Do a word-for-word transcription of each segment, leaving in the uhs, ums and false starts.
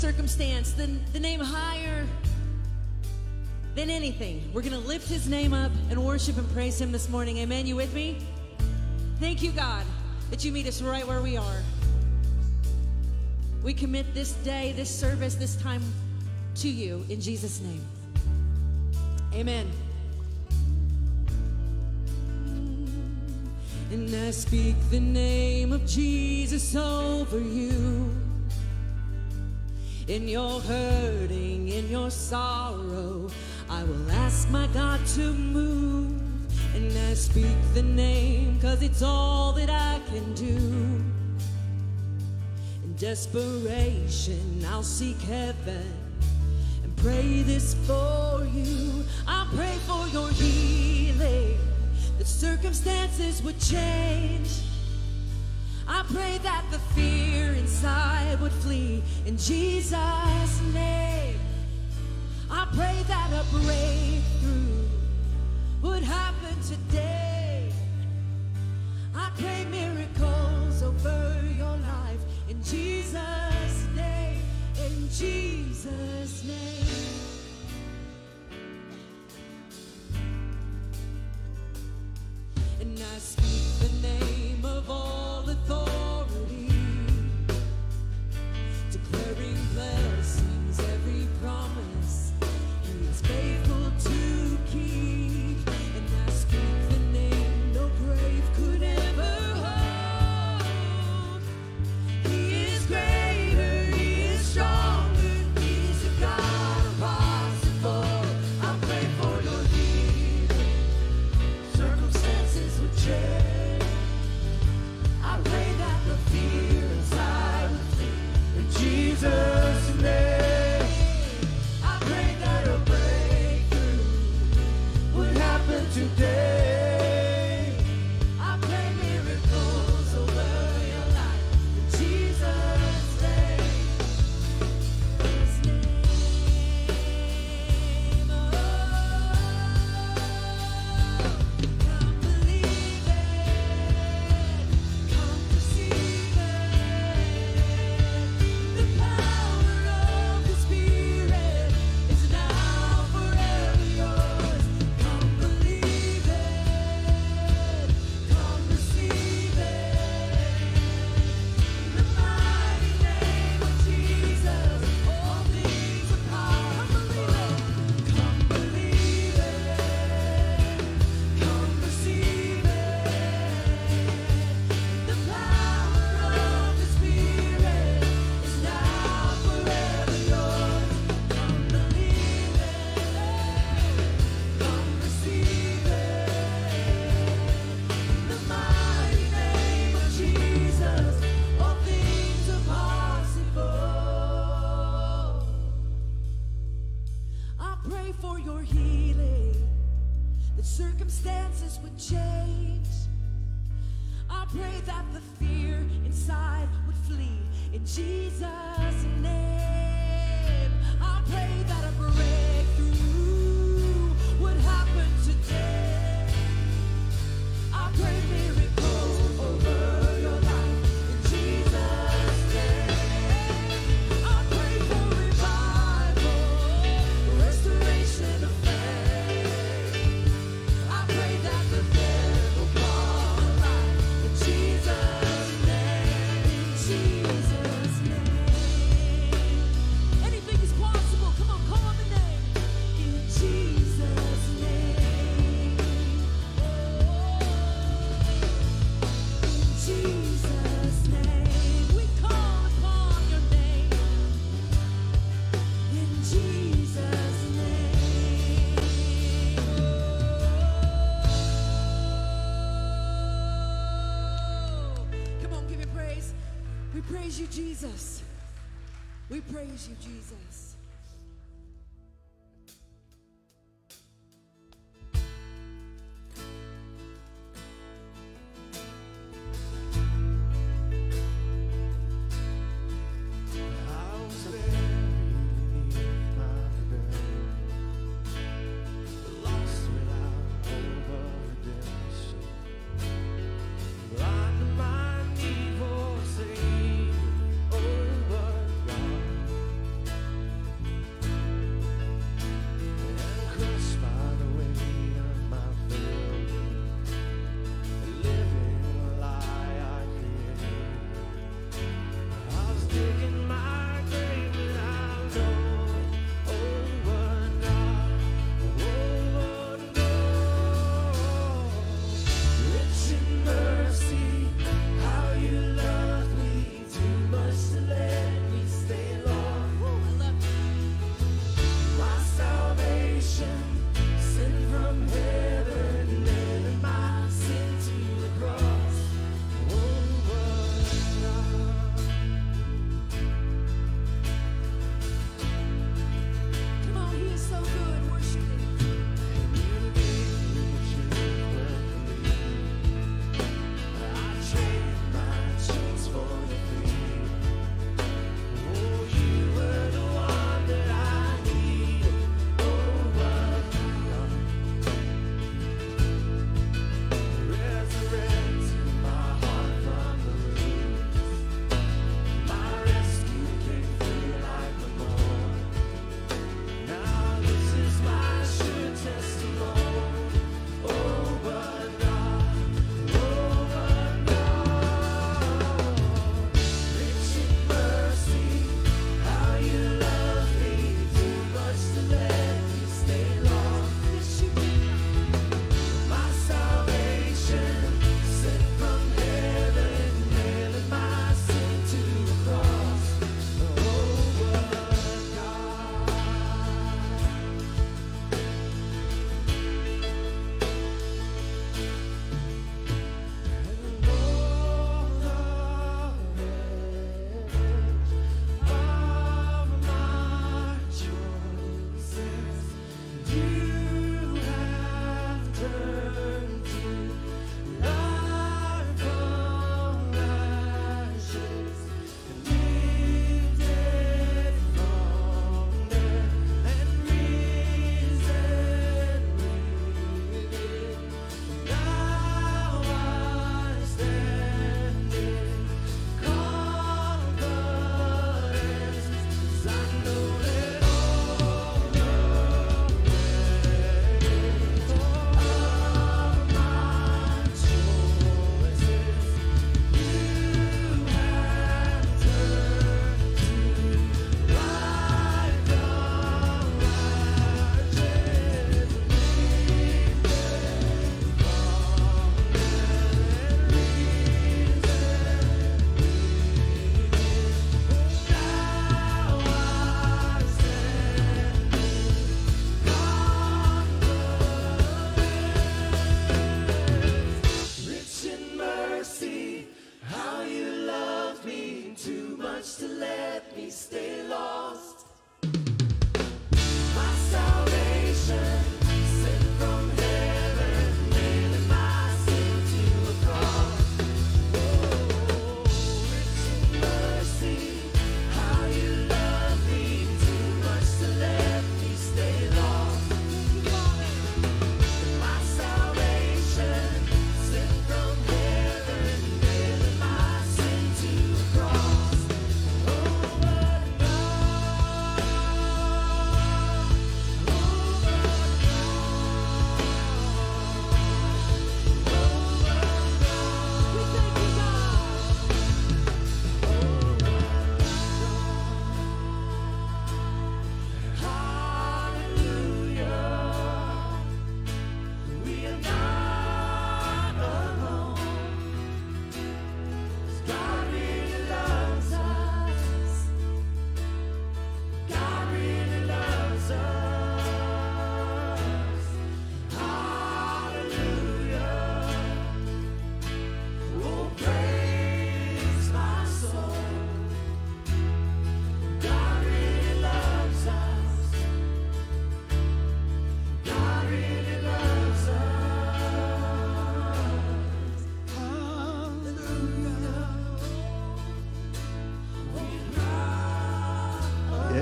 circumstance, the, the name higher than anything. We're going to lift his name up and worship and praise him this morning. Amen. You with me? Thank you, God, that you meet us right where we are. We commit this day, this service, this time to you in Jesus' name. Amen. And I speak the name of Jesus over you. In your hurting, in your sorrow, I will ask my God to move. And I speak the name, cause it's all that I can do. In desperation, I'll seek heaven and pray this for you. I pray for your healing, that circumstances would change. I pray that the fear inside would flee in Jesus' name. I pray that a breakthrough would happen today. I pray miracles over your life in Jesus' name, in Jesus' name. And I speak the name of all authority, declaring blessings, every promise he is faithful to keep. And I speak the name no grave could ever hold. He is greater, he is stronger, he is a God impossible. I pray for your healing, circumstances would change. I pray that the fear inside would flee in Jesus' name. I pray that a breakthrough would happen today. I pray miracles over your life in Jesus' name. His name, oh, come believe it, come receive it. The power of the Spirit is now forever yours. Come believe it, come receive it. In the mighty name of Jesus, all things are possible. Come believe it, come receive it. The power of the Spirit is now forever yours. Come believe it, come receive it. In the mighty name of Jesus, all things are possible. I pray for your healing, that circumstances would change. I pray that the fear inside would flee in Jesus' name. I pray that a breakthrough would happen today. I pray miracles over your life in Jesus' name. I pray for revival, restoration of faith. I pray that the dead will come alive in Jesus' name, in Jesus' name. Anything is possible. Come on, call on the name. In Jesus' name. Oh, in Jesus' name. We call upon your name. In Jesus' name. Oh. Come on, give him praise. We praise you, Jesus. We praise you, Jesus. I was buried beneath my bed, lost without hope of redemption. Blind my need for Savior, oh, but God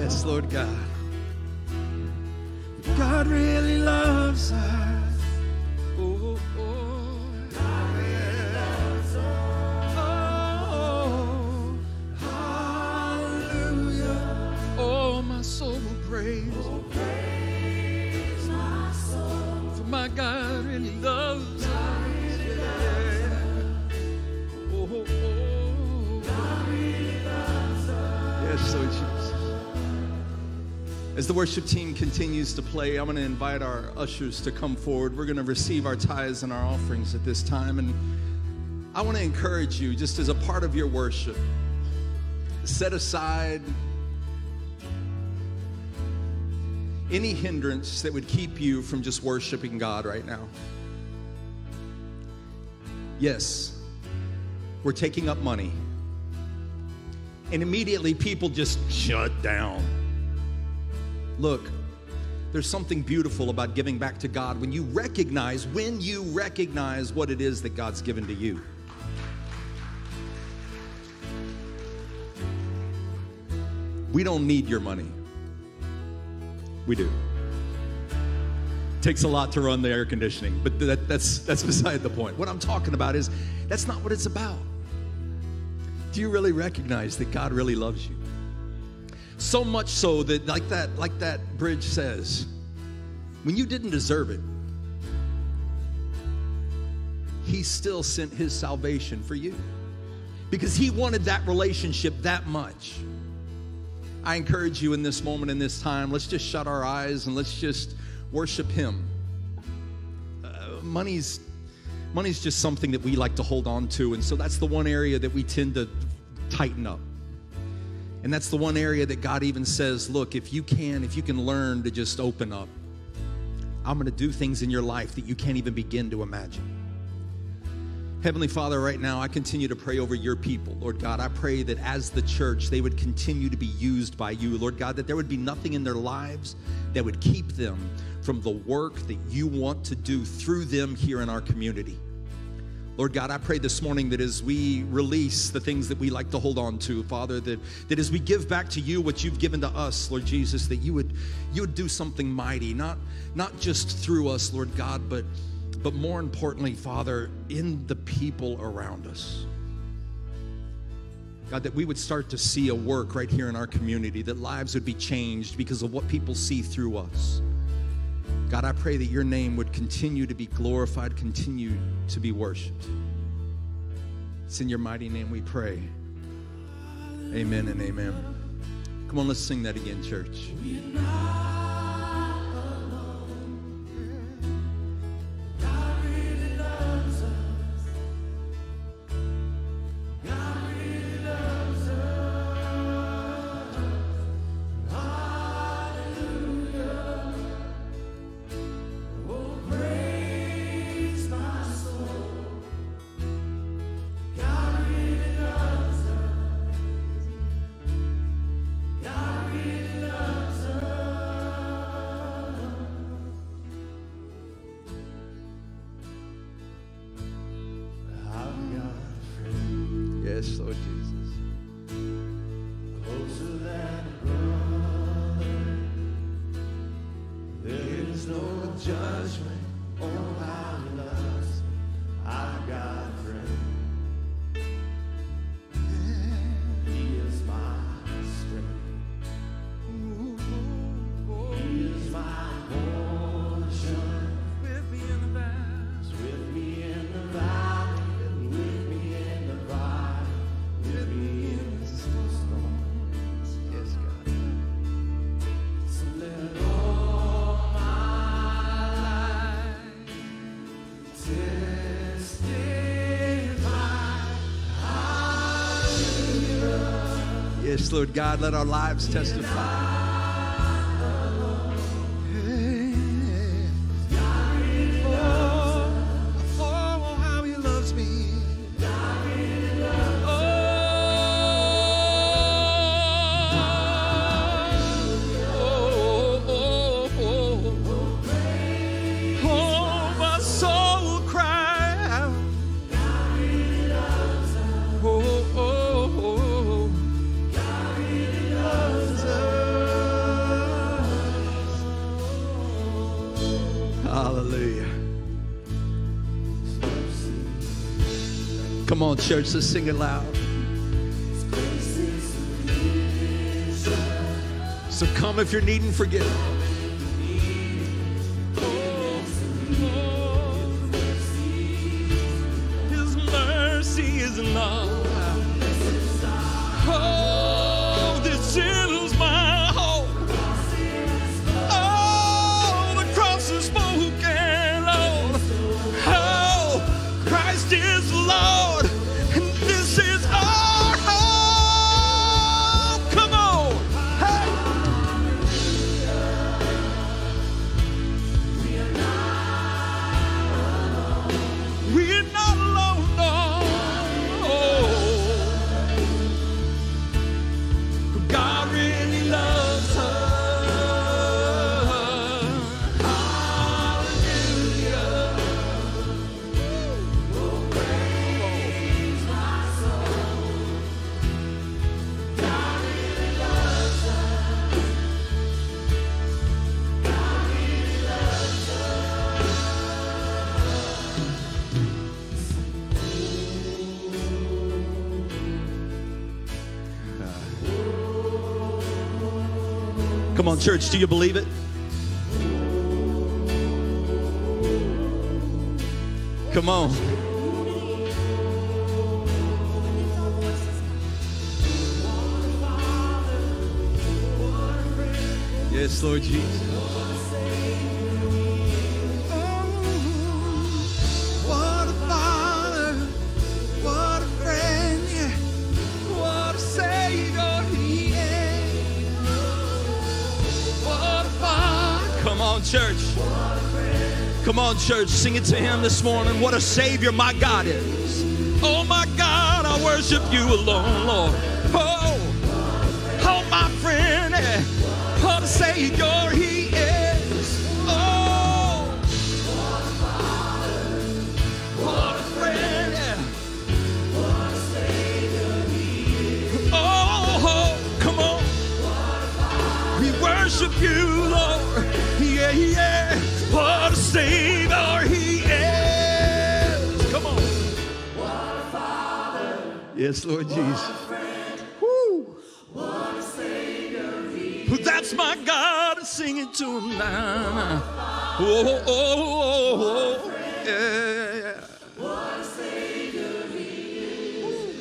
Yes, Lord God. God really loves us. Oh, oh, God really loves us. Oh, hallelujah. Oh, my soul will praise. Oh, praise my soul. For my God really loves us. Oh, oh, oh. God really loves us. Yes, Lord Jesus. As the worship team continues to play, I'm going to invite our ushers to come forward. We're going to receive our tithes and our offerings at this time. And I want to encourage you, just as a part of your worship, set aside any hindrance that would keep you from just worshiping God right now. Yes, we're taking up money. And immediately people just shut down. Look, there's something beautiful about giving back to God when you recognize, when you recognize what it is that God's given to you. We don't need your money. We do. It takes a lot to run the air conditioning, but that, that's, that's beside the point. What I'm talking about is, that's not what it's about. Do you really recognize that God really loves you? So much so that, like that, like that bridge says, when you didn't deserve it, He still sent His salvation for you because He wanted that relationship that much. I encourage you in this moment, in this time, let's just shut our eyes and let's just worship Him. Uh, money's, money's just something that we like to hold on to, and so that's the one area that we tend to tighten up. And that's the one area that God even says, look, if you can, if you can learn to just open up, I'm going to do things in your life that you can't even begin to imagine. Heavenly Father, right now, I continue to pray over your people. Lord God, I pray that as the church, they would continue to be used by you. Lord God, that there would be nothing in their lives that would keep them from the work that you want to do through them here in our community. Lord God, I pray this morning that as we release the things that we like to hold on to, Father, that, that as we give back to you what you've given to us, Lord Jesus, that you would you would do something mighty, not, not just through us, Lord God, but, but more importantly, Father, in the people around us. God, that we would start to see a work right here in our community, that lives would be changed because of what people see through us. God, I pray that your name would continue to be glorified, continue to be worshiped. It's in your mighty name we pray. Amen and amen. Come on, let's sing that again, church. Yes, Lord Jesus. Closer than a brother. There is no judgment on how He loves me. I've got a friend. He is my strength. He is my portion. With me in the valley. With me in the valley, with me in the valley. With me in the storms. Yes, God. So let all my life testify. Hallelujah. Yes, Lord God, let our lives testify. Oh, oh, how He loves me. Oh, Hallelujah. Come on, church, let's sing it loud. So come if you're needing forgiveness. His mercy is enough. Oh, this is my hope. Oh, the cross is spoken, Lord. Oh, Christ is Lord, and this is our hope. Come on. Hey. We're not alone, no. God really loves us. Hallelujah. Oh, praise my soul. God really loves us. God really loves us. Come on, church, do you believe it? Come on. Yes, Lord Jesus. What a father, what a friend, yeah. What a savior he is. What a father. Come on, church. Come on, church, sing it to him this morning. What a savior my God is. Oh my God, I worship you alone, Lord. Oh, oh my friend, eh. What a savior he is. Oh, what a friend, eh. Oh, oh, come on. We worship you, Lord. Yeah, yeah. What a savior he is. Come on. What a father. Yes, Lord Jesus. Woo. What a savior he is. That's my God, singing to him now. Oh, oh, oh, oh. Yeah, yeah. What a savior he is.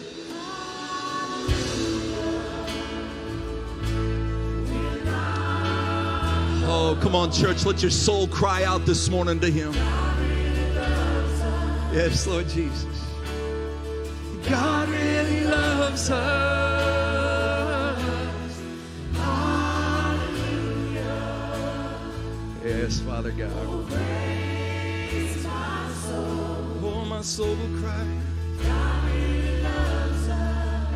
Oh, come on, church. Let your soul cry out this morning to him. Yes, Lord Jesus. God really loves us. Hallelujah. Yes, Father God. Oh, my soul will cry. God really loves us.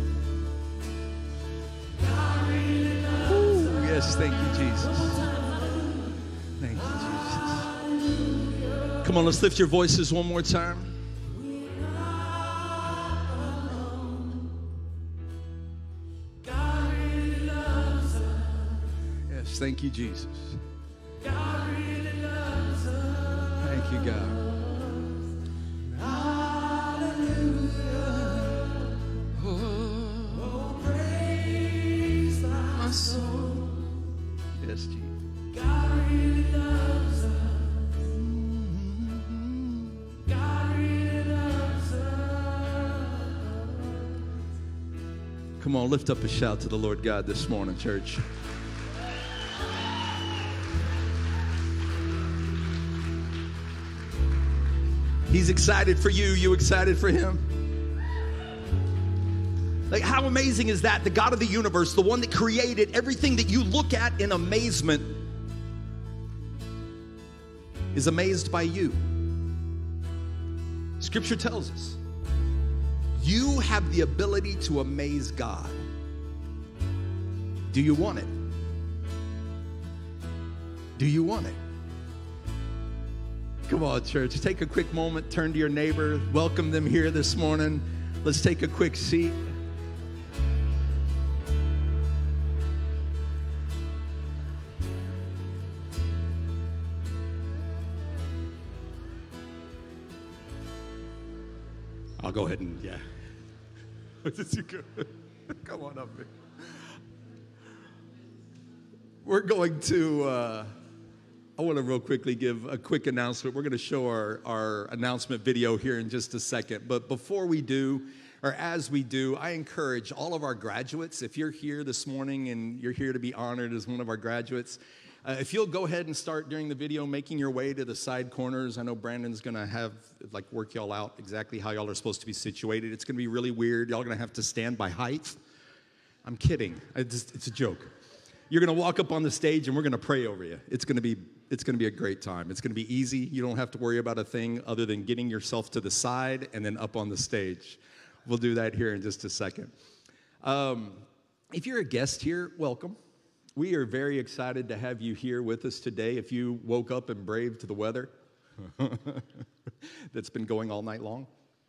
God really loves us. Ooh, yes, thank you, Jesus. Thank you, Jesus. Come on, let's lift your voices one more time. Yes, thank you, Jesus. Thank you, God. Oh, praise my soul. Yes, Jesus. God really loves us. God really loves us. Come on, lift up a shout to the Lord God this morning, church. He's excited for you. You excited for him? Like, how amazing is that? The God of the universe, the one that created everything that you look at in amazement, is amazed by you. Scripture tells us you have the ability to amaze God. Do you want it? Do you want it? Come on, church. Take a quick moment. Turn to your neighbor. Welcome them here this morning. Let's take a quick seat. I'll go ahead and, yeah. Come on up here. We're going to, uh, I want to real quickly give a quick announcement. We're going to show our, our announcement video here in just a second. But before we do, or as we do, I encourage all of our graduates, if you're here this morning and you're here to be honored as one of our graduates, uh, if you'll go ahead and start during the video making your way to the side corners. I know Brandon's going to have, like, work y'all out exactly how y'all are supposed to be situated. It's going to be really weird. Y'all are going to have to stand by height. I'm kidding. It's, it's a joke. You're going to walk up on the stage, and we're going to pray over you. It's going to be it's going to be a great time. It's going to be easy. You don't have to worry about a thing other than getting yourself to the side and then up on the stage. We'll do that here in just a second. Um, if you're a guest here, welcome. We are very excited to have you here with us today. If you woke up and braved the weather that's been going all night long.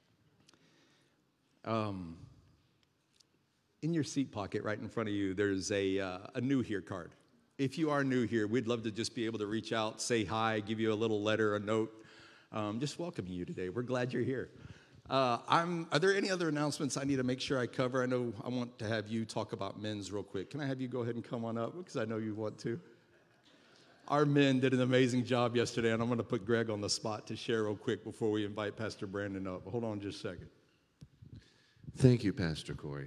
Um. In your seat pocket right in front of you, there's a, uh, a new here card. If you are new here, we'd love to just be able to reach out, say hi, give you a little letter, a note, um, just welcoming you today. We're glad you're here. Uh, I'm, are there any other announcements I need to make sure I cover? I know I want to have you talk about men's real quick. Can I have you go ahead and come on up? Because I know you want to. Our men did an amazing job yesterday, and I'm going to put Greg on the spot to share real quick before we invite Pastor Brandon up. Hold on just a second. Thank you, Pastor Corey.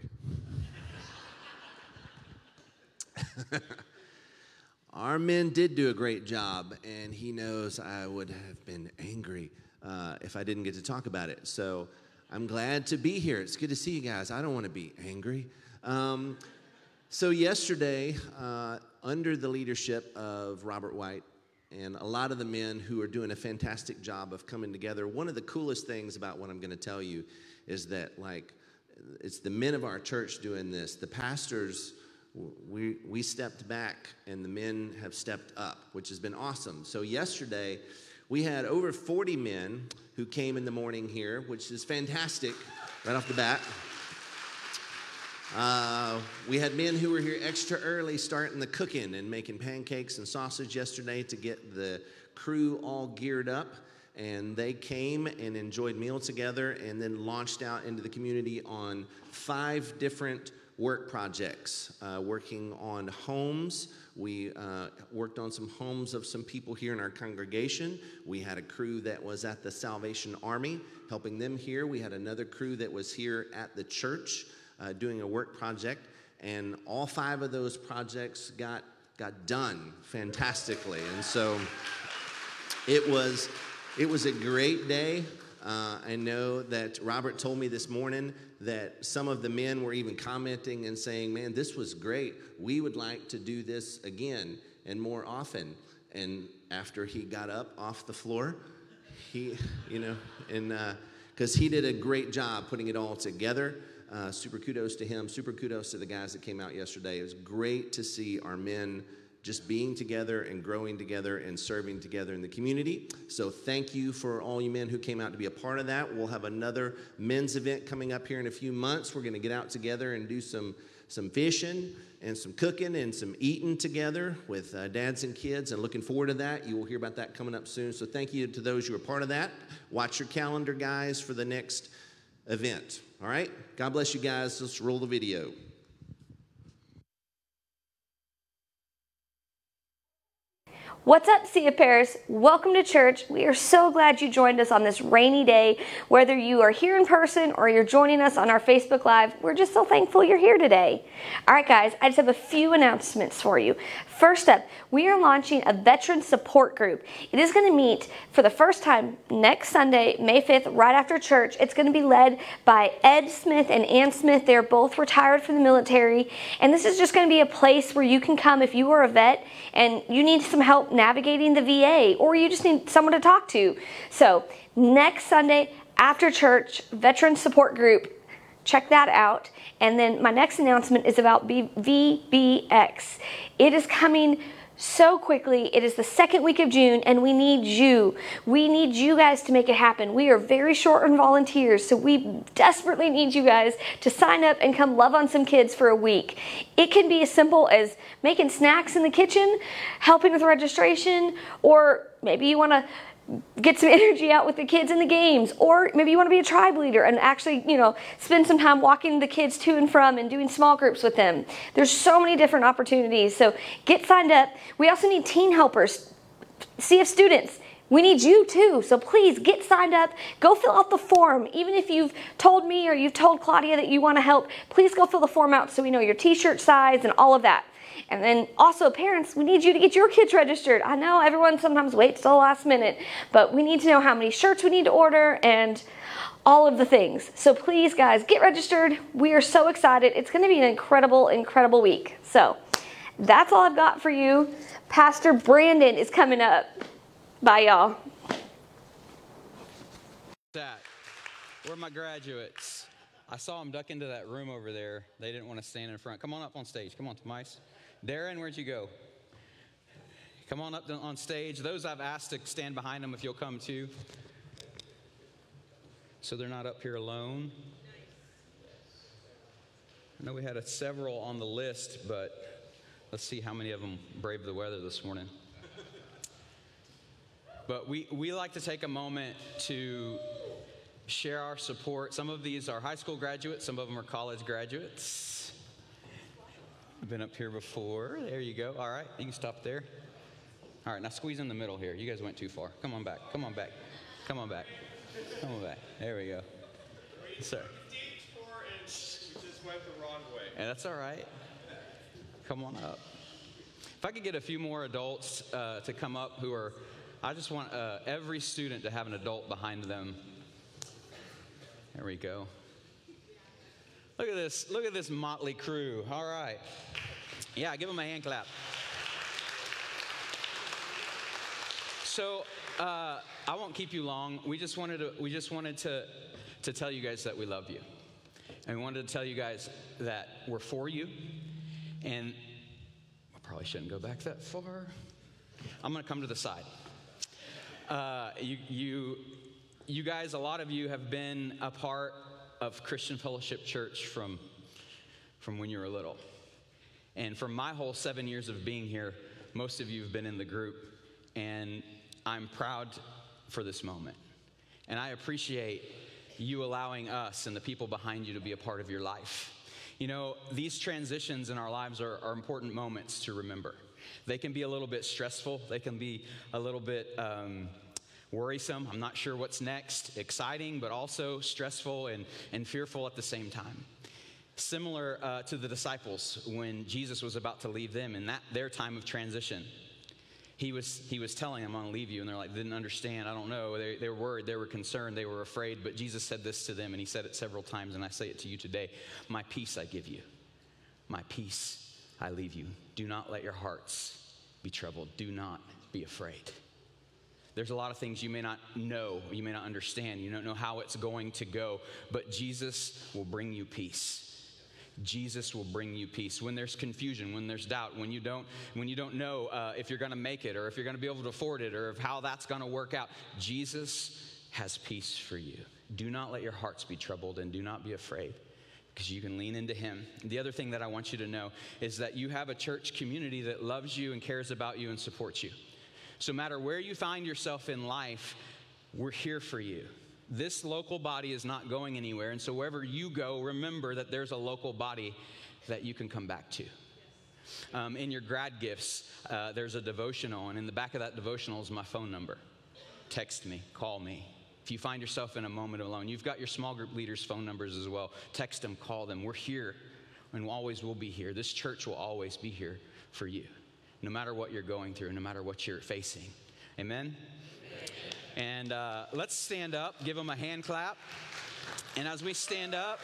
Our men did do a great job, and he knows I would have been angry uh, if I didn't get to talk about it. So I'm glad to be here. It's good to see you guys. I don't want to be angry. Um, so yesterday, uh, under the leadership of Robert White and a lot of the men who are doing a fantastic job of coming together, one of the coolest things about what I'm going to tell you is that, like, it's the men of our church doing this. The pastors, we we stepped back, and the men have stepped up, which has been awesome. So yesterday, we had over forty men who came in the morning here, which is fantastic right off the bat. Uh, we had men who were here extra early starting the cooking and making pancakes and sausage yesterday to get the crew all geared up. And they came and enjoyed meal together and then launched out into the community on five different work projects, uh, working on homes. We uh, worked on some homes of some people here in our congregation. We had a crew that was at the Salvation Army, helping them here. We had another crew that was here at the church uh, doing a work project. And all five of those projects got, got done fantastically. And so it was... It was a great day. Uh, I know that Robert told me this morning that some of the men were even commenting and saying, man, this was great. We would like to do this again and more often. And after he got up off the floor, he, you know, and because uh, he did a great job putting it all together. Uh, super kudos to him. Super kudos to the guys that came out yesterday. It was great to see our men just being together and growing together and serving together in the community. So thank you for all you men who came out to be a part of that. We'll have another men's event coming up here in a few months. We're going to get out together and do some, some fishing and some cooking and some eating together with uh, dads and kids, and looking forward to that. You will hear about that coming up soon. So thank you to those who are part of that. Watch your calendar, guys, for the next event. All right? God bless you guys. Let's roll the video. What's up, Sea of Paris? Welcome to church. We are so glad you joined us on this rainy day. Whether you are here in person or you're joining us on our Facebook Live, we're just so thankful you're here today. All right, guys, I just have a few announcements for you. First up, we are launching a veteran support group. It is going to meet for the first time next Sunday, May fifth, right after church. It's going to be led by Ed Smith and Ann Smith. They're both retired from the military, and this is just going to be a place where you can come if you are a vet and you need some help navigating the V A, or you just need someone to talk to. So next Sunday after church, veteran support group, check that out. And then my next announcement is about V B X. It is coming so quickly. It is the second week of June, and we need you. We need you guys to make it happen. We are very short on volunteers, so we desperately need you guys to sign up and come love on some kids for a week. It can be as simple as making snacks in the kitchen, helping with registration, or maybe you want to get some energy out with the kids in the games, or maybe you want to be a tribe leader and actually, you know, spend some time walking the kids to and from and doing small groups with them. There's so many different opportunities. So get signed up. We also need teen helpers, C F students. We need you too. So please get signed up. Go fill out the form. Even if you've told me or you've told Claudia that you want to help, please go fill the form out so we know your t-shirt size and all of that. And then also, parents, we need you to get your kids registered. I know everyone sometimes waits till the last minute, but we need to know how many shirts we need to order and all of the things. So please, guys, get registered. We are so excited. It's going to be an incredible, incredible week. So that's all I've got for you. Pastor Brandon is coming up. Bye, y'all. That. Where are my graduates? I saw them duck into that room over there. They didn't want to stand in front. Come on up on stage. Come on, Tomice. Darren, where'd you go? Come on up on stage. Those I've asked to stand behind them if you'll come too. So they're not up here alone. I know we had a several on the list, but let's see how many of them braved the weather this morning. But we, we like to take a moment to share our support. Some of these are high school graduates. Some of them are college graduates. I've been up here before. There you go. All right, you can stop there. All right, now squeeze in the middle here. You guys went too far. Come on back. Come on back. Come on back. Come on back. There we go. Yes, sir. We just went the wrong way. And that's all right. Come on up. If I could get a few more adults uh, to come up who are, I just want uh, every student to have an adult behind them. There we go. Look at this. Look at this motley crew. All right. Yeah, give them a hand clap. So uh, I won't keep you long. We just wanted to. We just wanted to to tell you guys that we love you, and we wanted to tell you guys that we're for you. And I probably shouldn't go back that far. I'm going to come to the side. Uh, you you you guys. A lot of you have been a part of Christian Fellowship Church from from when you were little. And for my whole seven years of being here, most of you have been in the group, and I'm proud for this moment. And I appreciate you allowing us and the people behind you to be a part of your life. You know, these transitions in our lives are, are important moments to remember. They can be a little bit stressful. They can be a little bit um, worrisome. I'm not sure what's next. Exciting, but also stressful and, and fearful at the same time. Similar uh, to the disciples when Jesus was about to leave them in that their time of transition. He was he was telling them, I'm going to leave you. And they're like, didn't understand. I don't know. They, they were worried. They were concerned. They were afraid. But Jesus said this to them, and he said it several times, and I say it to you today. My peace I give you. My peace I leave you. Do not let your hearts be troubled. Do not be afraid. There's a lot of things you may not know, you may not understand. You don't know how it's going to go, but Jesus will bring you peace. Jesus will bring you peace. When there's confusion, when there's doubt, when you don't, when you don't know uh, if you're going to make it or if you're going to be able to afford it or if how that's going to work out, Jesus has peace for you. Do not let your hearts be troubled and do not be afraid, because you can lean into him. The other thing that I want you to know is that you have a church community that loves you and cares about you and supports you. So no matter where you find yourself in life, we're here for you. This local body is not going anywhere, and so wherever you go, remember that there's a local body that you can come back to. Um, in your grad gifts, uh, there's a devotional, and in the back of that devotional is my phone number. Text me, call me. If you find yourself in a moment alone, you've got your small group leaders' phone numbers as well. Text them, call them. We're here, and always will be here. This church will always be here for you, no matter what you're going through, no matter what you're facing. Amen? And uh, let's stand up, give them a hand clap. And as we stand up,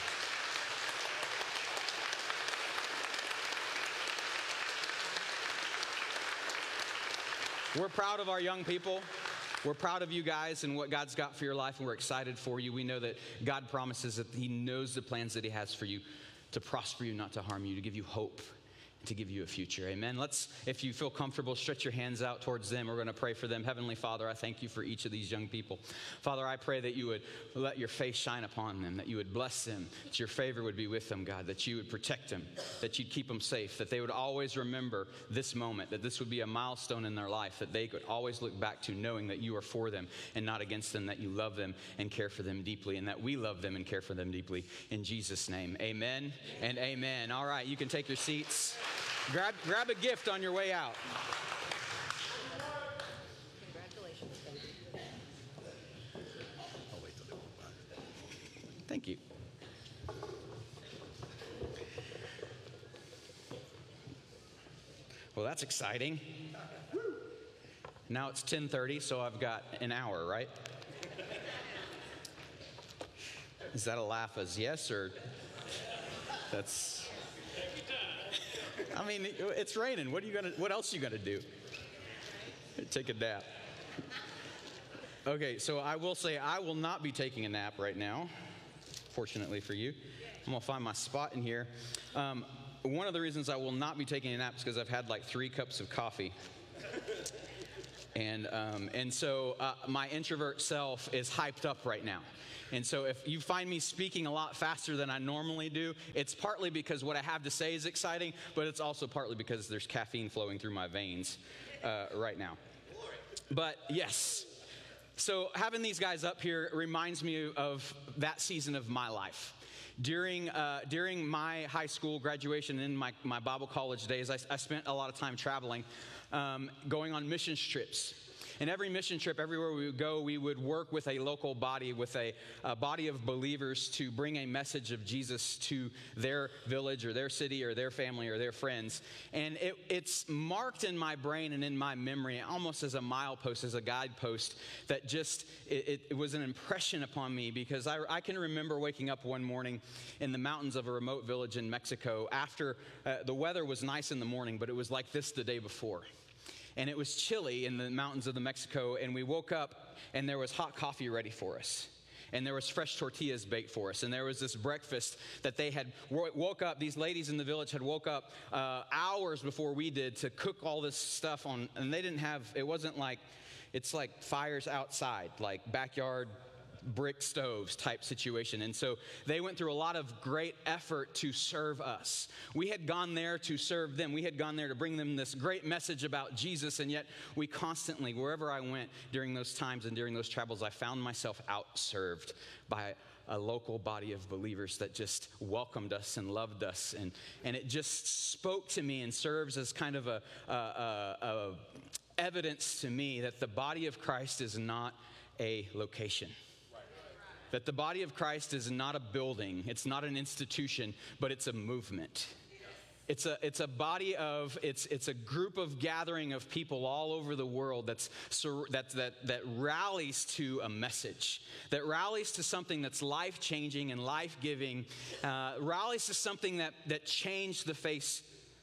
we're proud of our young people. We're proud of you guys and what God's got for your life, and we're excited for you. We know that God promises that he knows the plans that he has for you to prosper you, not to harm you, to give you hope, to give you a future. Amen. Let's, if you feel comfortable, stretch your hands out towards them. We're going to pray for them. Heavenly Father, I thank you for each of these young people. Father, I pray that you would let your face shine upon them, that you would bless them, that your favor would be with them, God, that you would protect them, that you'd keep them safe, that they would always remember this moment, that this would be a milestone in their life, that they could always look back to knowing that you are for them and not against them, that you love them and care for them deeply, and that we love them and care for them deeply. In Jesus' name, amen and amen. All right, you can take your seats. Grab, grab a gift on your way out. Congratulations. I'll wait till they walk by. Thank you. Well, that's exciting. Now it's ten thirty, so I've got an hour, right? Is that a laugh as yes, or that's... I mean, it's raining. What are you gonna? What else are you gonna do? Take a nap. Okay, so I will say I will not be taking a nap right now. Fortunately for you, I'm gonna find my spot in here. Um, one of the reasons I will not be taking a nap is because I've had like three cups of coffee, and um, and so uh, my introvert self is hyped up right now. And so if you find me speaking a lot faster than I normally do, it's partly because what I have to say is exciting, but it's also partly because there's caffeine flowing through my veins uh, right now. But yes, so having these guys up here reminds me of that season of my life. During uh, during my high school graduation and in my, my Bible college days, I, I spent a lot of time traveling, um, going on missions trips. And every mission trip, everywhere we would go, we would work with a local body, with a, a body of believers to bring a message of Jesus to their village or their city or their family or their friends. And it, it's marked in my brain and in my memory almost as a milepost, as a guidepost that just, it, it was an impression upon me, because I, I can remember waking up one morning in the mountains of a remote village in Mexico after uh, the weather was nice in the morning, but it was like this the day before. And it was chilly in the mountains of the Mexico, and we woke up, and there was hot coffee ready for us. And there was fresh tortillas baked for us. And there was this breakfast that they had woke up, these ladies in the village had woke up uh, hours before we did to cook all this stuff on. And they didn't have, it wasn't like, it's like fires outside, like backyard brick stoves type situation. And so they went through a lot of great effort to serve us. We had gone there to serve them. We had gone there to bring them this great message about Jesus. And yet we constantly, wherever I went during those times and during those travels, I found myself outserved by a local body of believers that just welcomed us and loved us. And, and it just spoke to me and serves as kind of a, a, a, a evidence to me that the body of Christ is not a location. That the body of Christ is not a building, it's not an institution, but it's a movement. It's a it's a body of it's it's a group of gathering of people all over the world that's that that that rallies to a message, that rallies to something that's life changing and life giving, uh, rallies to something that that changed the face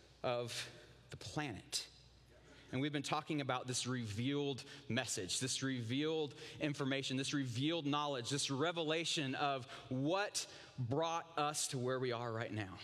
of the planet. And we've been talking about this revealed message, this revealed information, this revealed knowledge, this revelation of what brought us to where we are right now.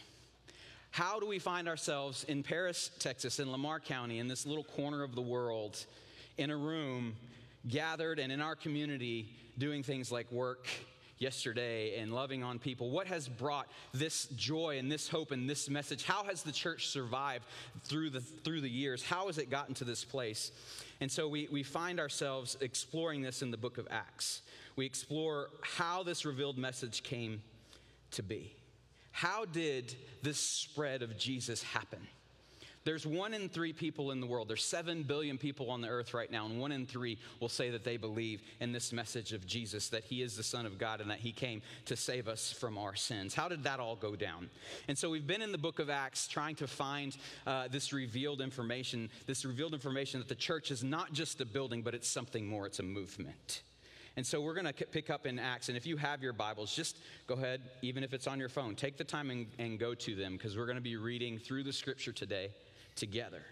How do we find ourselves in Paris, Texas, in Lamar County, in this little corner of the world, in a room, gathered and in our community, doing things like work yesterday and loving on people? What has brought this joy and this hope and this message? How has the church survived through the through the years? How has it gotten to this place? And so we, we find ourselves exploring this in the book of Acts. We explore how this revealed message came to be. How did this spread of Jesus happen? There's one in three people in the world. There's seven billion people on the earth right now, and one in three will say that they believe in this message of Jesus, that he is the Son of God and that he came to save us from our sins. How did that all go down? And so we've been in the book of Acts trying to find uh, this revealed information, this revealed information that the church is not just a building, but it's something more. It's a movement. And so we're going to pick up in Acts. And if you have your Bibles, just go ahead, even if it's on your phone, take the time and, and go to them, because we're going to be reading through the scripture today together.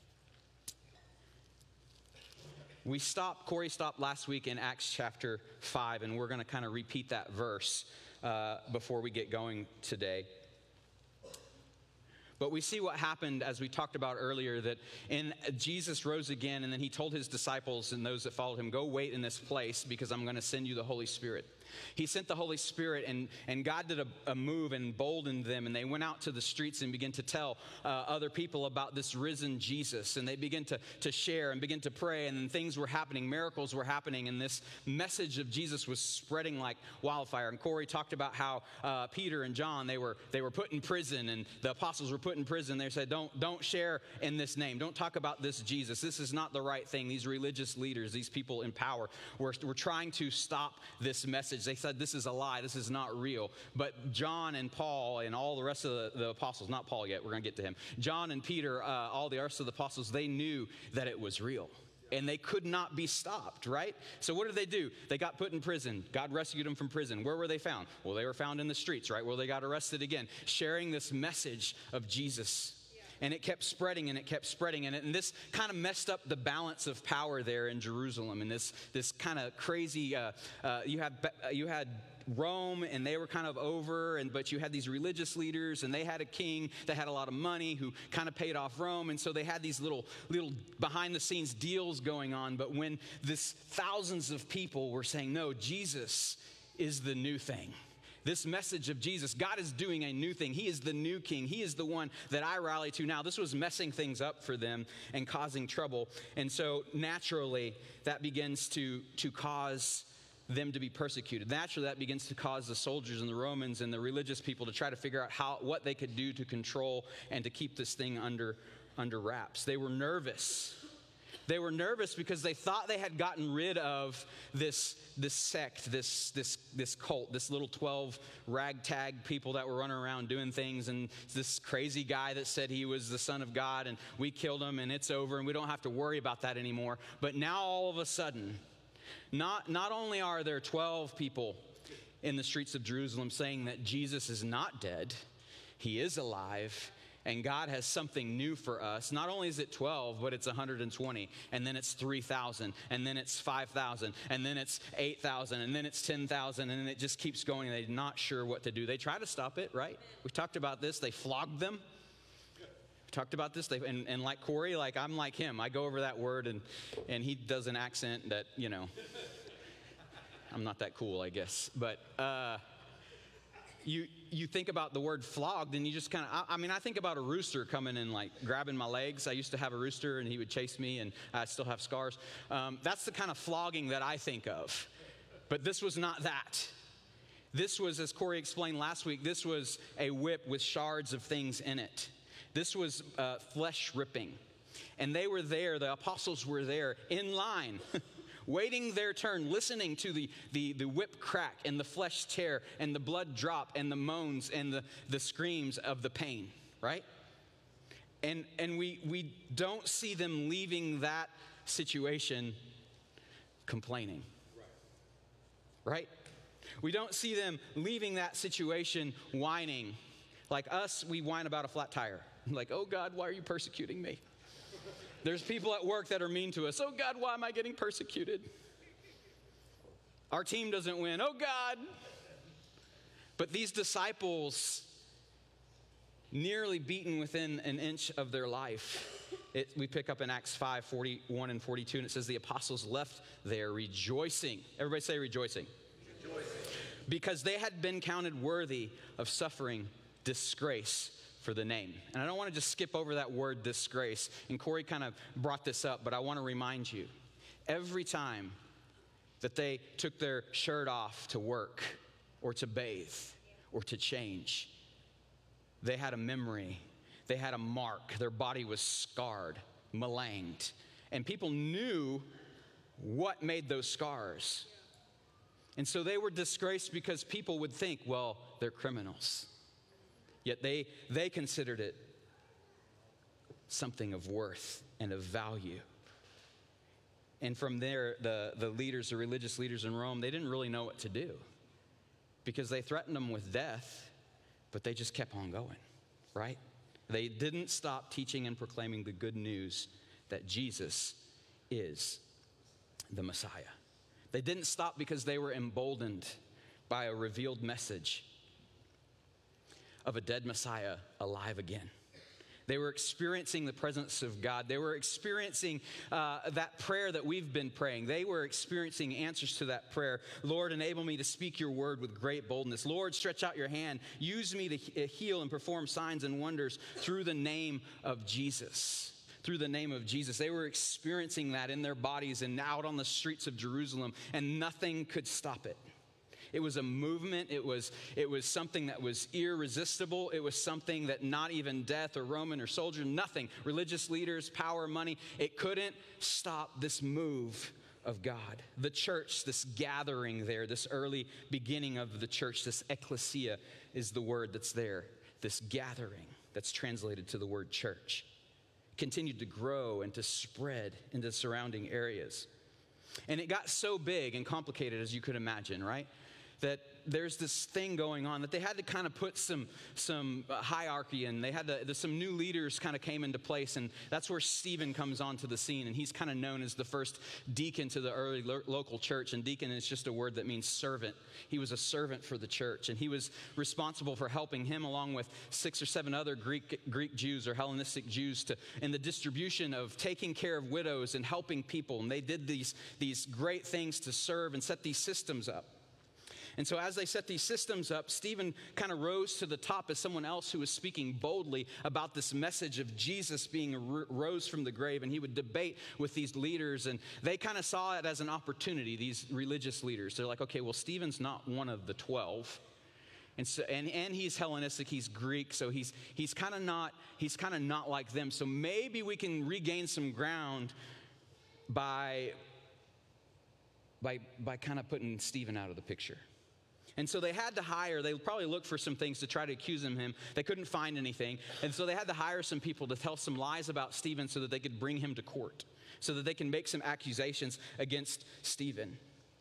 We stopped, Corey stopped last week in Acts chapter five, and we're going to kind of repeat that verse uh, before we get going today. But we see what happened, as we talked about earlier, that in Jesus rose again, and then he told his disciples and those that followed him, go wait in this place because I'm going to send you the Holy Spirit. He sent the Holy Spirit, and, and God did a, a move and emboldened them, and they went out to the streets and began to tell uh, other people about this risen Jesus, and they began to, to share and begin to pray, and then things were happening, miracles were happening, and this message of Jesus was spreading like wildfire. And Corey talked about how uh, Peter and John, they were they were put in prison, and the apostles were put in prison. They said, don't, don't share in this name. Don't talk about this Jesus. This is not the right thing. These religious leaders, these people in power, were, were trying to stop this message. They said, this is a lie. This is not real. But John and Paul and all the rest of the, the apostles, not Paul yet, we're going to get to him. John and Peter, uh, all the rest of the apostles, they knew that it was real. And they could not be stopped, right? So what did they do? They got put in prison. God rescued them from prison. Where were they found? Well, they were found in the streets, right? Well, they got arrested again, sharing this message of Jesus. And it kept spreading and it kept spreading. And, it, and this kind of messed up the balance of power there in Jerusalem. And this this kind of crazy, uh, uh, you had you had Rome, and they were kind of over, and but you had these religious leaders, and they had a king that had a lot of money who kind of paid off Rome. And so they had these little little behind-the-scenes deals going on. But when this thousands of people were saying, no, Jesus is the new thing. This message of Jesus, God is doing a new thing. He is the new king. He is the one that I rally to now. This was messing things up for them and causing trouble. And so naturally, that begins to, to cause them to be persecuted. Naturally, that begins to cause the soldiers and the Romans and the religious people to try to figure out how what they could do to control and to keep this thing under, under wraps. They were nervous. They were nervous because they thought they had gotten rid of this, this sect, this, this, this cult, this little twelve ragtag people that were running around doing things, and this crazy guy that said he was the Son of God, and we killed him, and it's over, and we don't have to worry about that anymore. But now all of a sudden, not, not only are there twelve people in the streets of Jerusalem saying that Jesus is not dead, he is alive, and God has something new for us. Not only is it twelve, but it's one hundred twenty, and then it's three thousand, and then it's five thousand, and then it's eight thousand, and then it's ten thousand, and then it just keeps going. They're not sure what to do. They try to stop it, right? We talked about this. They flogged them. We talked about this. They, and, and like Corey, like I'm like him. I go over that word, and, and he does an accent that, you know, I'm not that cool, I guess. But... Uh, You you think about the word flogged, and you just kind of, I, I mean, I think about a rooster coming and like grabbing my legs. I used to have a rooster, and he would chase me, and I still have scars. Um, that's the kind of flogging that I think of. But this was not that. This was, as Corey explained last week, this was a whip with shards of things in it. This was uh, flesh ripping. And they were there, the apostles were there in line. Waiting their turn, listening to the, the, the whip crack and the flesh tear and the blood drop and the moans and the, the screams of the pain, right? And, and we, we don't see them leaving that situation complaining, right? We don't see them leaving that situation whining. Like us, we whine about a flat tire. Like, oh God, why are you persecuting me? There's people at work that are mean to us. Oh, God, why am I getting persecuted? Our team doesn't win. Oh, God. But these disciples, nearly beaten within an inch of their life, it, we pick up in Acts five, forty-one and forty-two, and it says the apostles left there rejoicing. Everybody say rejoicing. Rejoicing. Because they had been counted worthy of suffering disgrace for the name. And I don't want to just skip over that word disgrace. And Corey kind of brought this up, but I want to remind you, every time that they took their shirt off to work or to bathe or to change, they had a memory. They had a mark. Their body was scarred, malanged. And people knew what made those scars. And so they were disgraced because people would think, well, they're criminals. Yet they, they considered it something of worth and of value. And from there, the, the leaders, the religious leaders in Rome, they didn't really know what to do because they threatened them with death, but they just kept on going, right? They didn't stop teaching and proclaiming the good news that Jesus is the Messiah. They didn't stop because they were emboldened by a revealed message of a dead Messiah alive again. They were experiencing the presence of God. They were experiencing uh, that prayer that we've been praying. They were experiencing answers to that prayer. Lord, enable me to speak your word with great boldness. Lord, stretch out your hand. Use me to heal and perform signs and wonders through the name of Jesus. Through the name of Jesus. They were experiencing that in their bodies and out on the streets of Jerusalem, and nothing could stop it. It was a movement. It was, it was something that was irresistible. It was something that not even death or Roman or soldier, nothing, religious leaders, power, money, it couldn't stop this move of God. The church, this gathering there, this early beginning of the church, this ecclesia is the word that's there. This gathering that's translated to the word church continued to grow and to spread into surrounding areas. And it got so big and complicated as you could imagine, right? That there's this thing going on that they had to kind of put some some uh, hierarchy in. They had to, there's some new leaders kind of came into place, and that's where Stephen comes onto the scene, and he's kind of known as the first deacon to the early lo- local church. And deacon is just a word that means servant. He was a servant for the church, and he was responsible for helping him along with six or seven other Greek Greek Jews or Hellenistic Jews to in the distribution of taking care of widows and helping people. And they did these these great things to serve and set these systems up. And so as they set these systems up, Stephen kind of rose to the top as someone else who was speaking boldly about this message of Jesus being r- rose from the grave. And he would debate with these leaders, and they kind of saw it as an opportunity, these religious leaders. They're like, okay, well, Stephen's not one of the twelve. And, so, and, and he's Hellenistic, he's Greek, so he's, he's kind of not, he's kind of not like them. So maybe we can regain some ground by, by, by kind of putting Stephen out of the picture. And so they had to hire, they probably looked for some things to try to accuse him of him. They couldn't find anything. And so they had to hire some people to tell some lies about Stephen so that they could bring him to court, so that they can make some accusations against Stephen.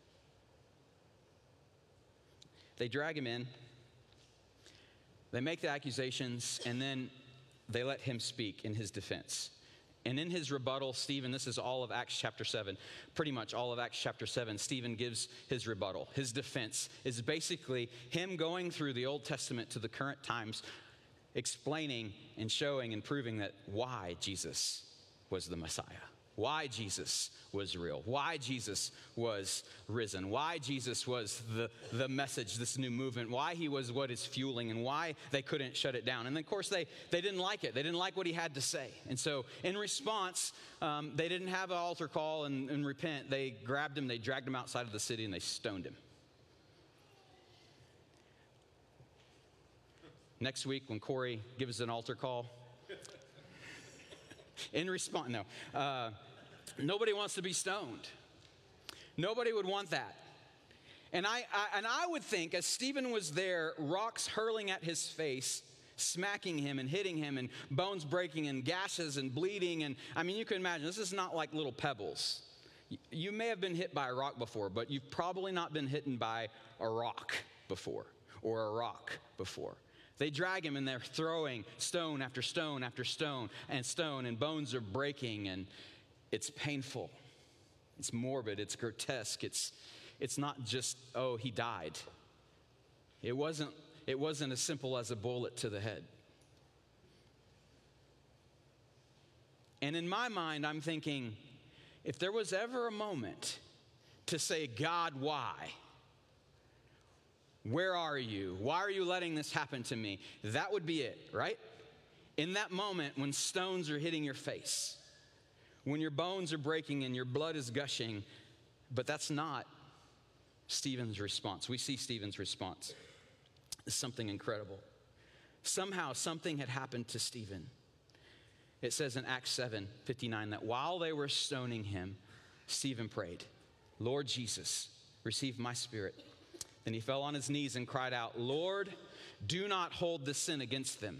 They drag him in, they make the accusations, and then they let him speak in his defense. And in his rebuttal, Stephen, this is all of Acts chapter seven, pretty much all of Acts chapter seven, Stephen gives his rebuttal. His defense is basically him going through the Old Testament to the current times, explaining and showing and proving that why Jesus was the Messiah, why Jesus was real, why Jesus was risen, why Jesus was the, the message, this new movement, why he was what is fueling, and why they couldn't shut it down. And then, of course, they, they didn't like it. They didn't like what he had to say. And so in response, um, they didn't have an altar call and, and repent. They grabbed him, they dragged him outside of the city, and they stoned him. Next week, when Corey gives an altar call, in response, no, uh, nobody wants to be stoned. Nobody would want that. And I, I and I would think, as Stephen was there, rocks hurling at his face, smacking him and hitting him, and bones breaking, and gashes and bleeding, and I mean, you can imagine, this is not like little pebbles. You may have been hit by a rock before, but you've probably not been hit by a rock before, or a rock before. They drag him, and they're throwing stone after stone after stone and stone, and bones are breaking, and it's painful. It's morbid. It's grotesque. It's, it's not just, oh, he died. It wasn't, it wasn't as simple as a bullet to the head. And in my mind, I'm thinking, if there was ever a moment to say, God, why? Where are you? Why are you letting this happen to me? That would be it, right? In that moment when stones are hitting your face, when your bones are breaking and your blood is gushing, but that's not Stephen's response. We see Stephen's response. It's something incredible. Somehow something had happened to Stephen. It says in Acts seven fifty-nine that while they were stoning him, Stephen prayed, Lord Jesus, receive my spirit. Then he fell on his knees and cried out, Lord, do not hold this sin against them.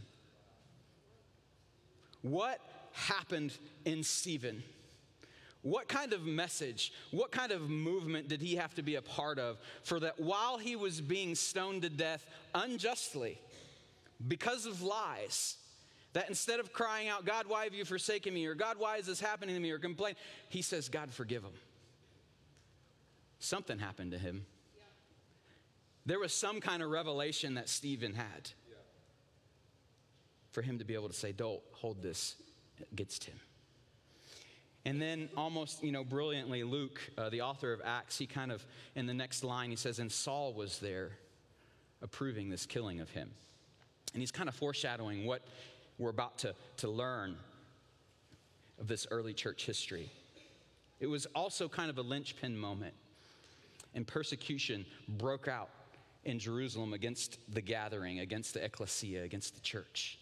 What happened in Stephen? What kind of message, what kind of movement did he have to be a part of for that while he was being stoned to death unjustly because of lies, that instead of crying out, God, why have you forsaken me? Or God, why is this happening to me? Or complain, he says, God, forgive him. Something happened to him. There was some kind of revelation that Stephen had. for him to be able to say, don't hold this against him. And then almost, you know, brilliantly, Luke, uh, the author of Acts, he kind of, in the next line, he says, and Saul was there approving this killing of him. And he's kind of foreshadowing what we're about to, to learn of this early church history. It was also kind of a linchpin moment, and persecution broke out in Jerusalem against the gathering, against the ecclesia, against the church.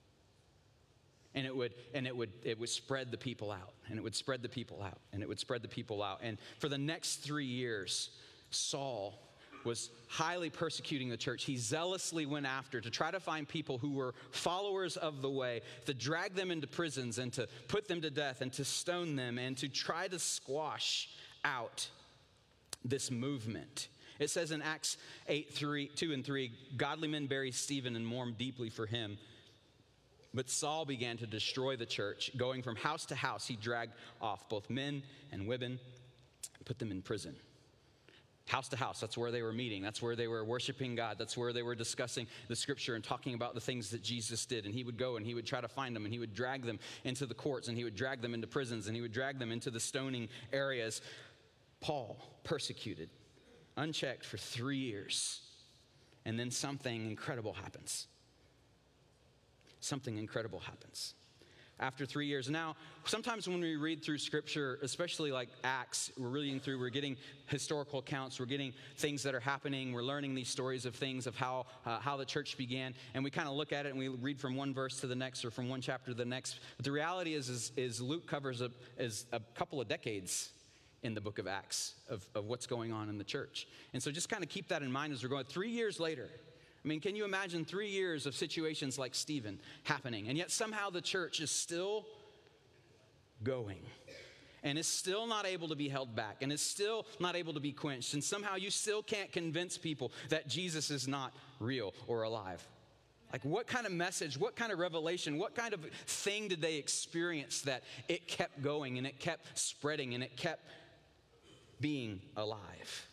And it would and it would it would spread the people out, and it would spread the people out, and it would spread the people out. And for the next three years, Saul was highly persecuting the church. He zealously went after to try to find people who were followers of the way, to drag them into prisons and to put them to death and to stone them and to try to squash out this movement. It says in Acts eight, three, two and three, godly men buried Stephen and mourned deeply for him. But Saul began to destroy the church. Going from house to house, he dragged off both men and women, put them in prison. House to house, that's where they were meeting. That's where they were worshiping God. That's where they were discussing the scripture and talking about the things that Jesus did. And he would go and he would try to find them, and he would drag them into the courts, and he would drag them into prisons, and he would drag them into the stoning areas. Paul persecuted, unchecked for three years. And then something incredible happens. Something incredible happens. After three years. Now, sometimes when we read through scripture, especially like Acts, we're reading through, we're getting historical accounts, we're getting things that are happening, we're learning these stories of things of how uh, how the church began, and we kind of look at it and we read from one verse to the next or from one chapter to the next. But the reality is, is, is Luke covers a, is a couple of decades in the book of Acts of, of what's going on in the church. And so just kind of keep that in mind as we're going. Three years later, I mean, can you imagine three years of situations like Stephen happening? And yet somehow the church is still going and is still not able to be held back and is still not able to be quenched. And somehow you still can't convince people that Jesus is not real or alive. Like, what kind of message, what kind of revelation, what kind of thing did they experience that it kept going and it kept spreading and it kept being alive?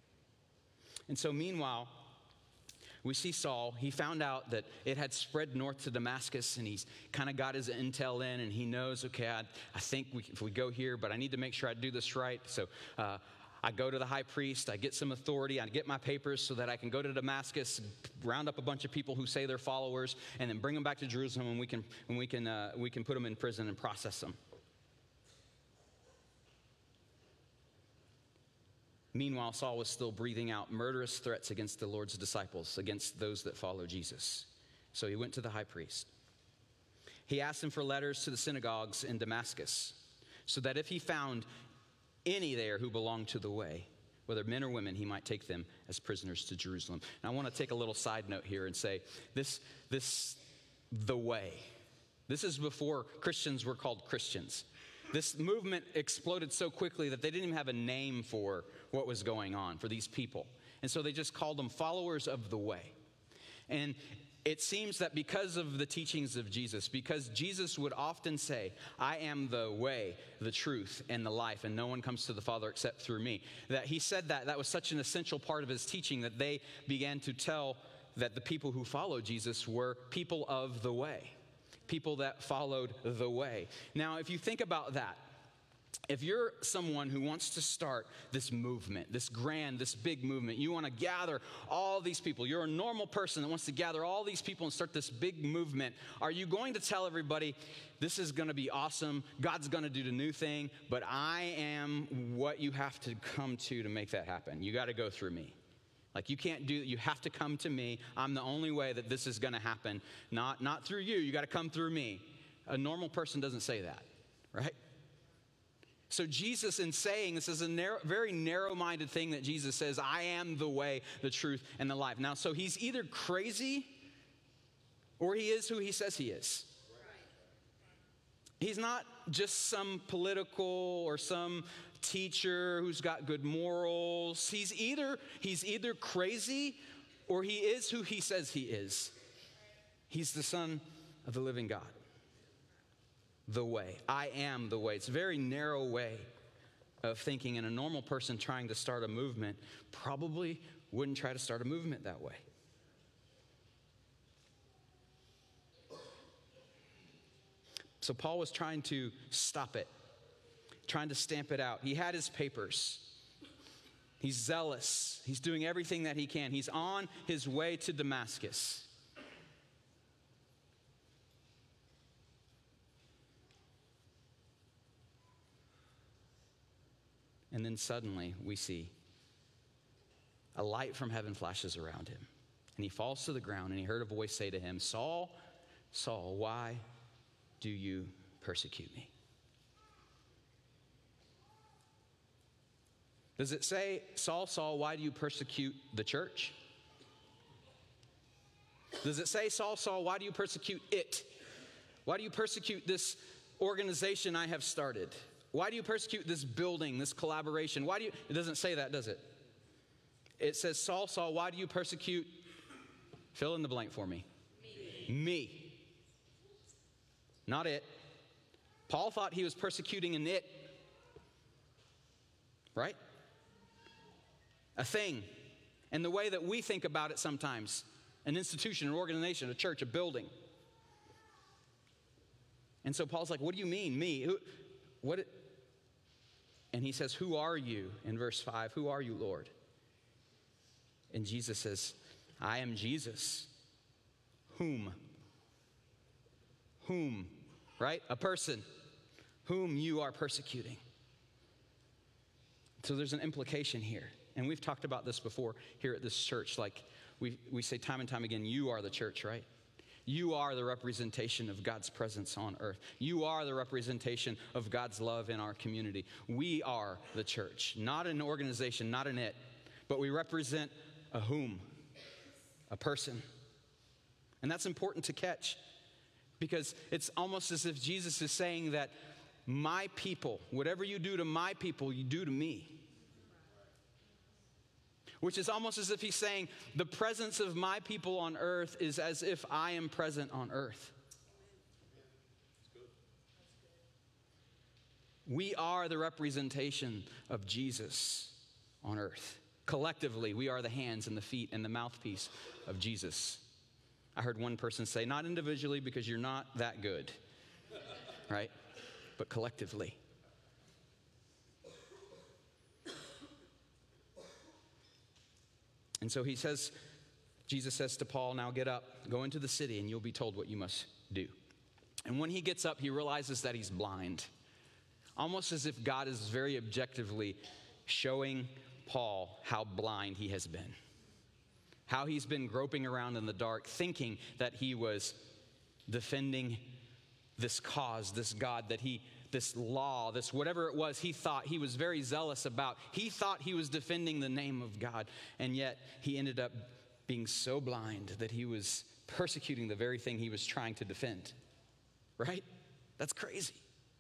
And so meanwhile, we see Saul. He found out that it had spread north to Damascus, and he's kind of got his intel in, and he knows, okay, I, I think we, if we go here, but I need to make sure I do this right. So uh, I go to the high priest, I get some authority, I get my papers so that I can go to Damascus, round up a bunch of people who say they're followers, and then bring them back to Jerusalem, and we can, and we can, uh, we can put them in prison and process them. Meanwhile, Saul was still breathing out murderous threats against the Lord's disciples, against those that follow Jesus. So he went to the high priest. He asked him for letters to the synagogues in Damascus, so that if he found any there who belonged to the way, whether men or women, he might take them as prisoners to Jerusalem. And I want to take a little side note here and say, this, this, the way, this is before Christians were called Christians. This movement exploded so quickly that they didn't even have a name for what was going on for these people. And so they just called them followers of the way. And it seems that because of the teachings of Jesus, because Jesus would often say, I am the way, the truth, and the life, and no one comes to the Father except through me, that he said that, that was such an essential part of his teaching that they began to tell that the people who followed Jesus were people of the way. People that followed the way. Now, if you think about that, if you're someone who wants to start this movement, this grand, this big movement, you want to gather all these people, you're a normal person that wants to gather all these people and start this big movement, are you going to tell everybody, this is going to be awesome, God's going to do the new thing, but I am what you have to come to to make that happen? You got to go through me. Like, you can't do, you have to come to me. I'm the only way that this is going to happen. Not, not through you. You got to come through me. A normal person doesn't say that, right? So Jesus, in saying this, is a narrow, very narrow-minded thing that Jesus says, I am the way, the truth, and the life. Now, so he's either crazy or he is who he says he is. He's not just some political or some teacher who's got good morals. He's either he's either crazy or he is who he says he is. He's the Son of the living God. The way. I am the way. It's a very narrow way of thinking, and a normal person trying to start a movement probably wouldn't try to start a movement that way. So Paul was trying to stop it, trying to stamp it out. He had his papers. He's zealous. He's doing everything that he can. He's on his way to Damascus. And then suddenly we see a light from heaven flashes around him. And he falls to the ground, and he heard a voice say to him, Saul, Saul, why do you persecute me? Does it say, Saul, Saul, why do you persecute the church? Does it say, Saul, Saul, why do you persecute it? Why do you persecute this organization I have started? Why do you persecute this building, this collaboration? Why do you, it doesn't say that, does it? It says, Saul, Saul, why do you persecute, fill in the blank for me. Me. Me. Not it. Paul thought he was persecuting an it. Right? A thing. And the way that we think about it sometimes. An institution, an organization, a church, a building. And so Paul's like, what do you mean, me? Who, what? It, and he says, who are you? In verse five, who are you, Lord? And Jesus says, I am Jesus. Whom? Whom? Right? A person. Whom you are persecuting. So there's an implication here. And we've talked about this before here at this church. Like we, we say time and time again, you are the church, right? You are the representation of God's presence on earth. You are the representation of God's love in our community. We are the church, not an organization, not an it, but we represent a whom, a person. And that's important to catch because it's almost as if Jesus is saying that my people, whatever you do to my people, you do to me. Which is almost as if he's saying, the presence of my people on earth is as if I am present on earth. We are the representation of Jesus on earth. Collectively, we are the hands and the feet and the mouthpiece of Jesus. I heard one person say, not individually because you're not that good, right? But collectively. And so he says, Jesus says to Paul, now get up, go into the city, and you'll be told what you must do. And when he gets up, he realizes that he's blind. Almost as if God is very objectively showing Paul how blind he has been. How he's been groping around in the dark, thinking that he was defending this cause, this God, that he, this law, this whatever it was he thought he was very zealous about. He thought he was defending the name of God, and yet he ended up being so blind that he was persecuting the very thing he was trying to defend. Right? That's crazy.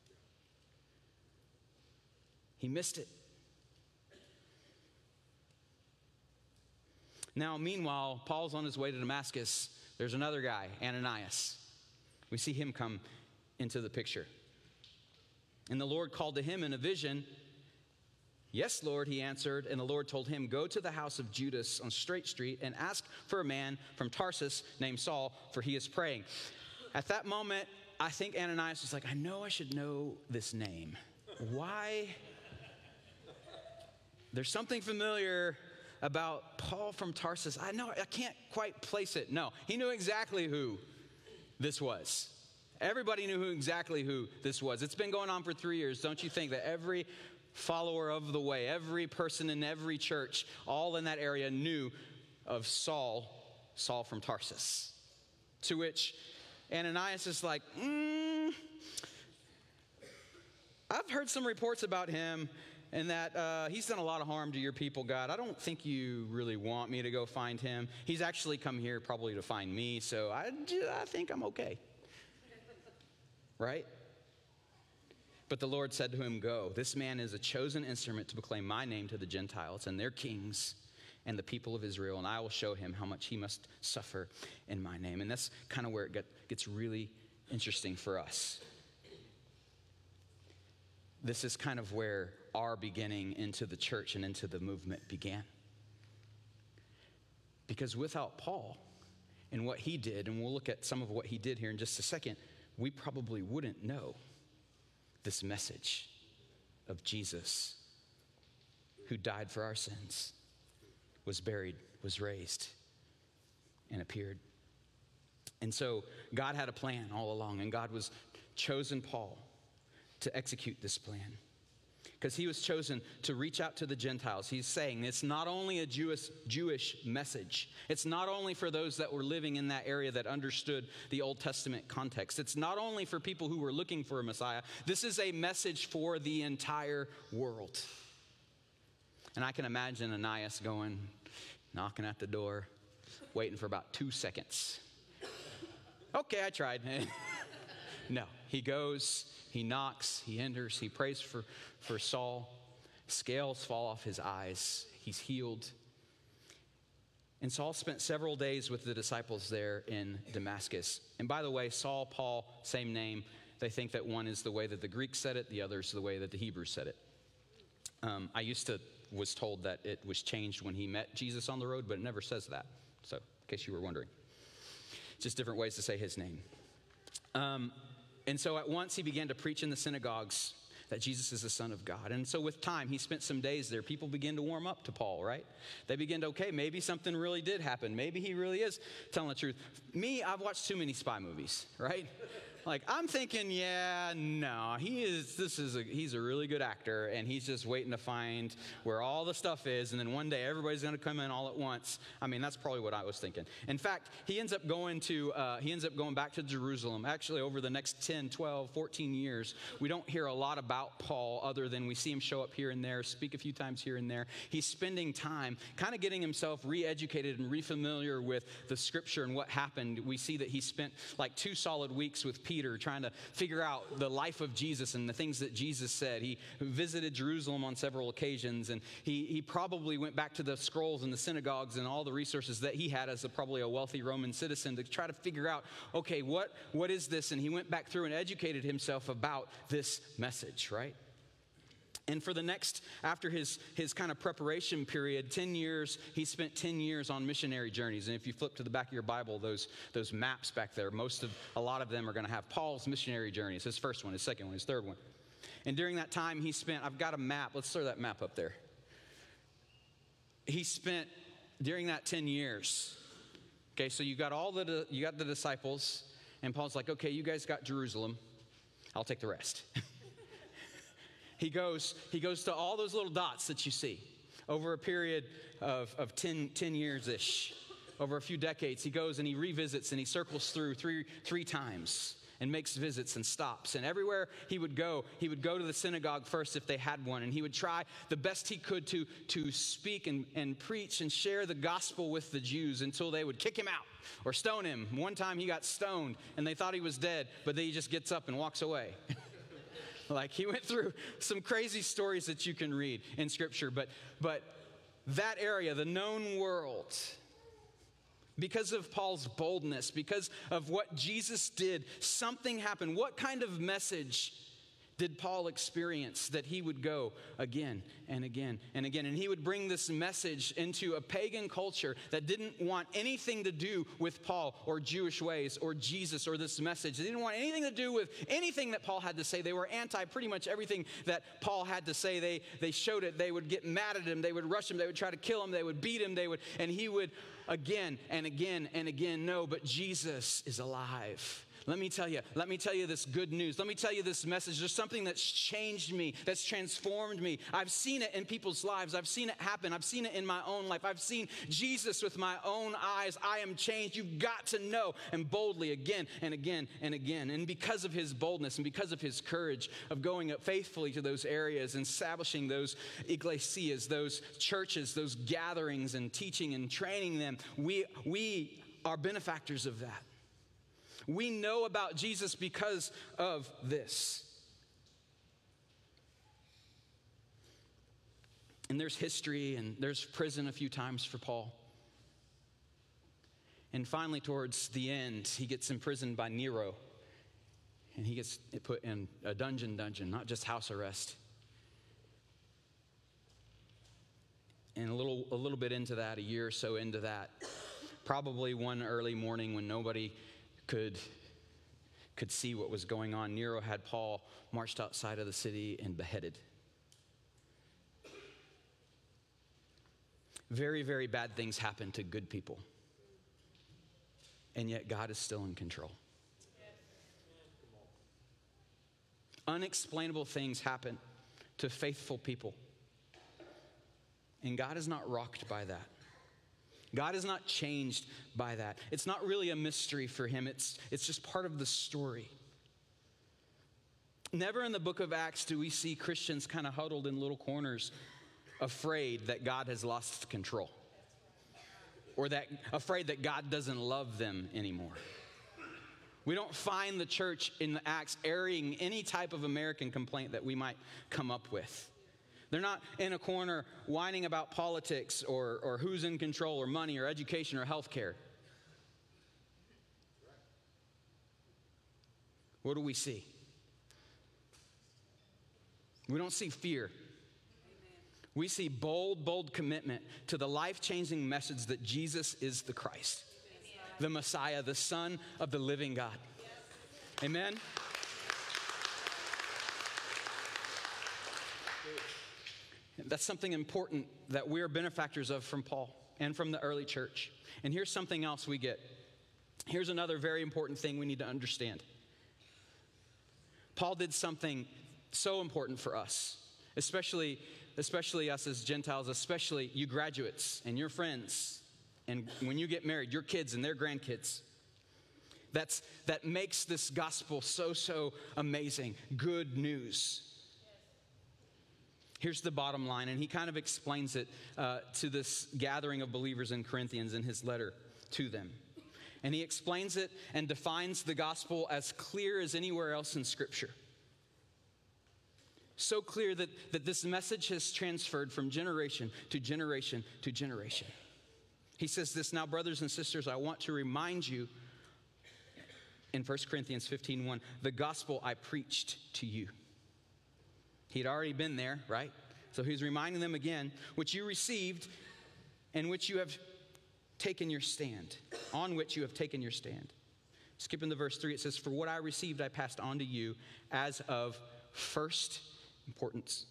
He missed it. Now, meanwhile, Paul's on his way to Damascus. There's another guy, Ananias. We see him come into the picture. And the Lord called to him in a vision. Yes, Lord, he answered. And the Lord told him, go to the house of Judas on Straight Street and ask for a man from Tarsus named Saul, for he is praying. At that moment, I think Ananias was like, I know I should know this name. Why? There's something familiar about Paul from Tarsus. I know, I can't quite place it. No, he knew exactly who this was. Everybody knew who exactly who this was. It's been going on for three years. Don't you think that every follower of the way, every person in every church, all in that area knew of Saul, Saul from Tarsus? To which Ananias is like, mm, I've heard some reports about him and that uh, he's done a lot of harm to your people, God. I don't think you really want me to go find him. He's actually come here probably to find me, so I, I think I'm okay. Right? But the Lord said to him, go. This man is a chosen instrument to proclaim my name to the Gentiles and their kings and the people of Israel, and I will show him how much he must suffer in my name. And that's kind of where it get, gets really interesting for us. This is kind of where our beginning into the church and into the movement began. Because without Paul and what he did, and we'll look at some of what he did here in just a second, we probably wouldn't know this message of Jesus who died for our sins, was buried, was raised, and appeared. And so God had a plan all along, and God was chosen Paul to execute this plan. Because he was chosen to reach out to the Gentiles. He's saying it's not only a Jewish, Jewish message. It's not only for those that were living in that area that understood the Old Testament context. It's not only for people who were looking for a Messiah. This is a message for the entire world. And I can imagine Ananias going, knocking at the door, waiting for about two seconds. Okay, I tried. No, he goes. He knocks, he enters, he prays for, for Saul. Scales fall off his eyes. He's healed. And Saul spent several days with the disciples there in Damascus. And by the way, Saul, Paul, same name. They think that one is the way that the Greeks said it, the other is the way that the Hebrews said it. Um, I used to, was told that it was changed when he met Jesus on the road, but it never says that. So, in case you were wondering. Just different ways to say his name. Um... And so at once he began to preach in the synagogues that Jesus is the Son of God. And so with time, he spent some days there. People began to warm up to Paul, right? They began to, okay, maybe something really did happen. Maybe he really is telling the truth. Me, I've watched too many spy movies, right? Like, I'm thinking, yeah, no, he is, this is a, he's a really good actor, and he's just waiting to find where all the stuff is, and then one day everybody's going to come in all at once. I mean, that's probably what I was thinking. In fact, he ends up going to, uh, he ends up going back to Jerusalem. Actually, over the next ten, twelve, fourteen years, we don't hear a lot about Paul other than we see him show up here and there, speak a few times here and there. He's spending time kind of getting himself re-educated and re-familiar with the scripture and what happened. We see that he spent like two solid weeks with Peter trying to figure out the life of Jesus and the things that Jesus said. He visited Jerusalem on several occasions, and he, he probably went back to the scrolls and the synagogues and all the resources that he had as a, probably a wealthy Roman citizen to try to figure out, okay, what, what is this? And he went back through and educated himself about this message, right? And for the next, after his, his kind of preparation period, ten years, he spent ten years on missionary journeys. And if you flip to the back of your Bible, those, those maps back there, most of, a lot of them are going to have Paul's missionary journeys. His first one, his second one, his third one. And during that time, he spent, I've got a map. Let's throw that map up there. He spent, during that ten years, okay, so you got all the, you got the disciples, and Paul's like, okay, you guys got Jerusalem. I'll take the rest. He goes, he goes to all those little dots that you see over a period of, of ten, ten years-ish, over a few decades. He goes and he revisits and he circles through three, three times and makes visits and stops. And everywhere he would go, he would go to the synagogue first if they had one. And he would try the best he could to, to speak and, and preach and share the gospel with the Jews until they would kick him out or stone him. One time he got stoned and they thought he was dead, but then he just gets up and walks away. Like, he went through some crazy stories that you can read in Scripture. But, but that area, the known world, because of Paul's boldness, because of what Jesus did, something happened. What kind of message did Paul experience that he would go again and again and again? And he would bring this message into a pagan culture that didn't want anything to do with Paul or Jewish ways or Jesus or this message. They didn't want anything to do with anything that Paul had to say. They were anti pretty much everything that Paul had to say. They, they showed it. They would get mad at him. They would rush him. They would try to kill him. They would beat him. They would, and he would again and again and again, no, but Jesus is alive. Let me tell you, let me tell you this good news. Let me tell you this message. There's something that's changed me, that's transformed me. I've seen it in people's lives. I've seen it happen. I've seen it in my own life. I've seen Jesus with my own eyes. I am changed. You've got to know. And boldly again and again and again. And because of his boldness and because of his courage of going up faithfully to those areas and establishing those ecclesias, those churches, those gatherings and teaching and training them, we, we are benefactors of that. We know about Jesus because of this. And there's history and there's prison a few times for Paul. And finally, towards the end, he gets imprisoned by Nero. And he gets put in a dungeon dungeon, not just house arrest. And a little, a little bit into that, a year or so into that, probably one early morning when nobody could could see what was going on, Nero had Paul marched outside of the city and beheaded. Very, very bad things happen to good people. And yet God is still in control. Unexplainable things happen to faithful people. And God is not rocked by that. God is not changed by that. It's not really a mystery for him. It's, it's just part of the story. Never in the book of Acts do we see Christians kind of huddled in little corners, afraid that God has lost control, or that afraid that God doesn't love them anymore. We don't find the church in the Acts airing any type of American complaint that we might come up with. They're not in a corner whining about politics or, or who's in control or money or education or health care. What do we see? We don't see fear. We see bold, bold commitment to the life-changing message that Jesus is the Christ, the Messiah, the Son of the living God. Amen? That's something important that we're benefactors of from Paul and from the early church. And here's something else we get. Here's another very important thing we need to understand. Paul did something so important for us, especially, especially us as Gentiles, especially you graduates and your friends, and when you get married, your kids and their grandkids. That's, that makes this gospel so, so amazing. Good news. Here's the bottom line, and he kind of explains it uh, to this gathering of believers in Corinthians in his letter to them. And he explains it and defines the gospel as clear as anywhere else in Scripture. So clear that, that this message has transferred from generation to generation to generation. He says this, now brothers and sisters, I want to remind you in First Corinthians fifteen one, the gospel I preached to you. He'd already been there, right? So he's reminding them again, which you received and which you have taken your stand, on which you have taken your stand. Skipping to verse three, it says, for what I received I passed on to you as of first importance.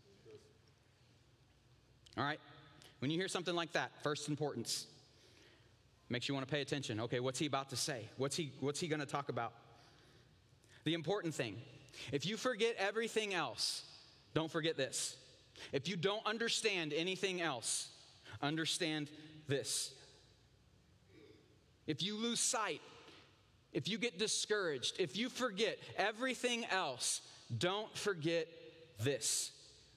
All right? When you hear something like that, first importance, makes you want to pay attention. Okay, what's he about to say? What's he, what's he going to talk about? The important thing, if you forget everything else, don't forget this. If you don't understand anything else, understand this. If you lose sight, if you get discouraged, if you forget everything else, don't forget this.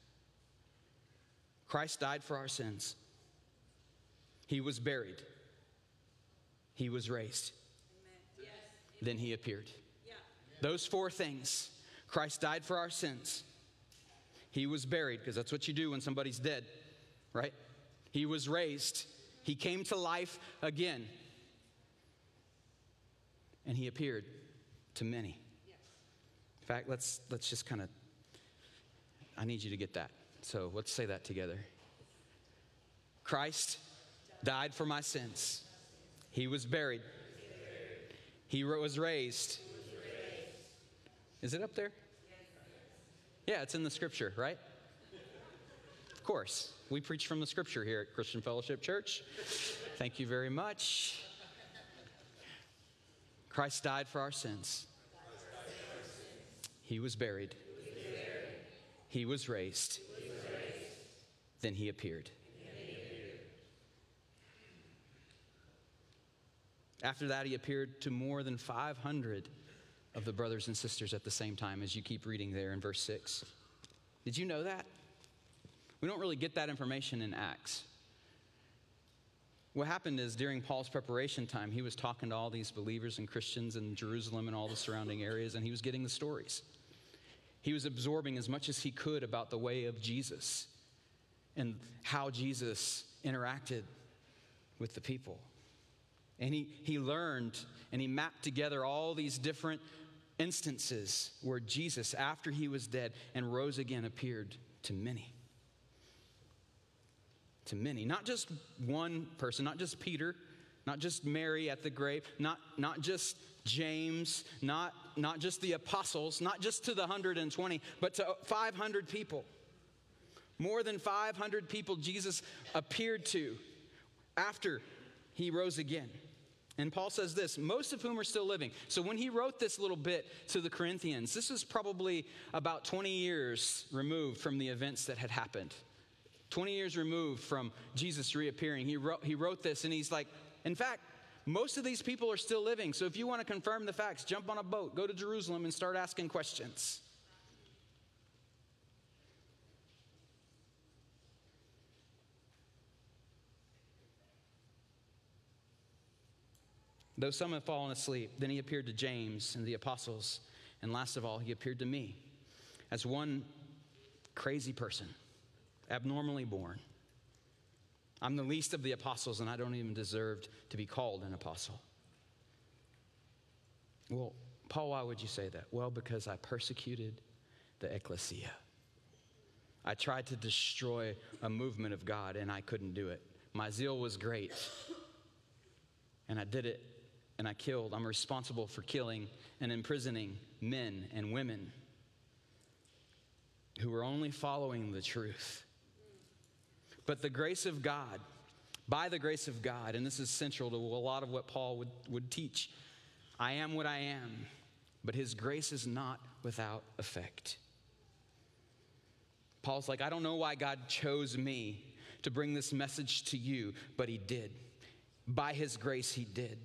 Christ died for our sins. He was buried. He was raised. Yes. Then he appeared. Yeah. Those four things. Christ died for our sins. He was buried, because that's what you do when somebody's dead, right? He was raised. He came to life again. And he appeared to many. In fact, let's let's just kind of, I need you to get that. So let's say that together. Christ died for my sins. He was buried. He was raised. Is it up there? Yeah, it's in the scripture, right? Of course. We preach from the scripture here at Christian Fellowship Church. Thank you very much. Christ died for our sins. He was buried. He was raised. Then he appeared. After that, he appeared to more than five hundred of the brothers and sisters at the same time, as you keep reading there in verse six. Did you know that? We don't really get that information in Acts. What happened is during Paul's preparation time, he was talking to all these believers and Christians in Jerusalem and all the surrounding areas, and he was getting the stories. He was absorbing as much as he could about the way of Jesus and how Jesus interacted with the people. And he, he learned and he mapped together all these different instances where Jesus, after he was dead and rose again, appeared to many. To many. Not just one person, not just Peter, not just Mary at the grave, not, not just James, not not just the apostles, not just to the one hundred twenty, but to five hundred people. More than five hundred people Jesus appeared to after he rose again. And Paul says this, most of whom are still living. So when he wrote this little bit to the Corinthians, this was probably about twenty years removed from the events that had happened. twenty years removed from Jesus reappearing. He wrote, he wrote this and he's like, in fact, most of these people are still living. So if you want to confirm the facts, jump on a boat, go to Jerusalem and start asking questions. Though some have fallen asleep, then he appeared to James and the apostles. And last of all, he appeared to me as one crazy person, abnormally born. I'm the least of the apostles, and I don't even deserve to be called an apostle. Well, Paul, why would you say that? Well, because I persecuted the ecclesia. I tried to destroy a movement of God, and I couldn't do it. My zeal was great, and I did it. And I killed, I'm responsible for killing and imprisoning men and women who were only following the truth. But the grace of God, by the grace of God, and this is central to a lot of what Paul would, would teach, I am what I am, but his grace is not without effect. Paul's like, I don't know why God chose me to bring this message to you, but he did. By his grace, he did.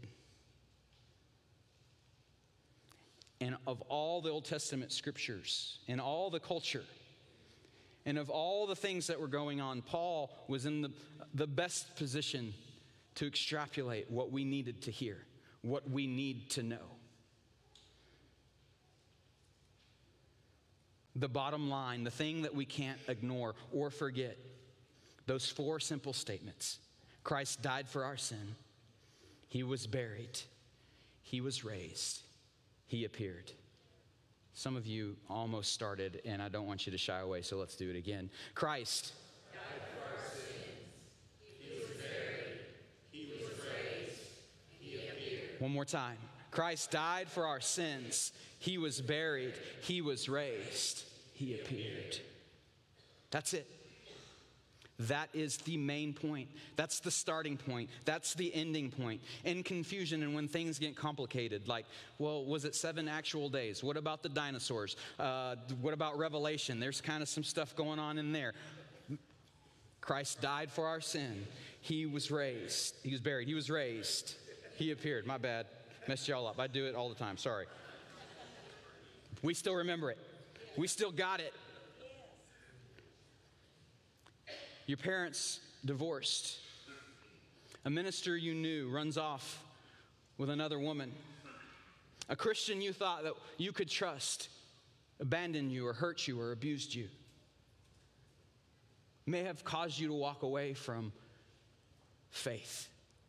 And of all the Old Testament scriptures, and all the culture, and of all the things that were going on, Paul was in the, the best position to extrapolate what we needed to hear, what we need to know. The bottom line, the thing that we can't ignore or forget, those four simple statements. Christ died for our sin. He was buried. He was raised. He appeared. Some of you almost started, and I don't want you to shy away, so let's do it again. Christ died for our sins. He was buried. He was raised. He appeared. One more time. Christ died for our sins. He was buried. He was raised. He appeared. That's it. That is the main point. That's the starting point. That's the ending point. In confusion and when things get complicated, like, well, was it seven actual days? What about the dinosaurs? Uh, what about Revelation? There's kind of some stuff going on in there. Christ died for our sin. He was raised. He was buried. He was raised. He appeared. My bad. Messed y'all up. I do it all the time. Sorry. We still remember it. We still got it. Your parents divorced. A minister you knew runs off with another woman. A Christian you thought that you could trust abandoned you or hurt you or abused you. May have caused you to walk away from faith.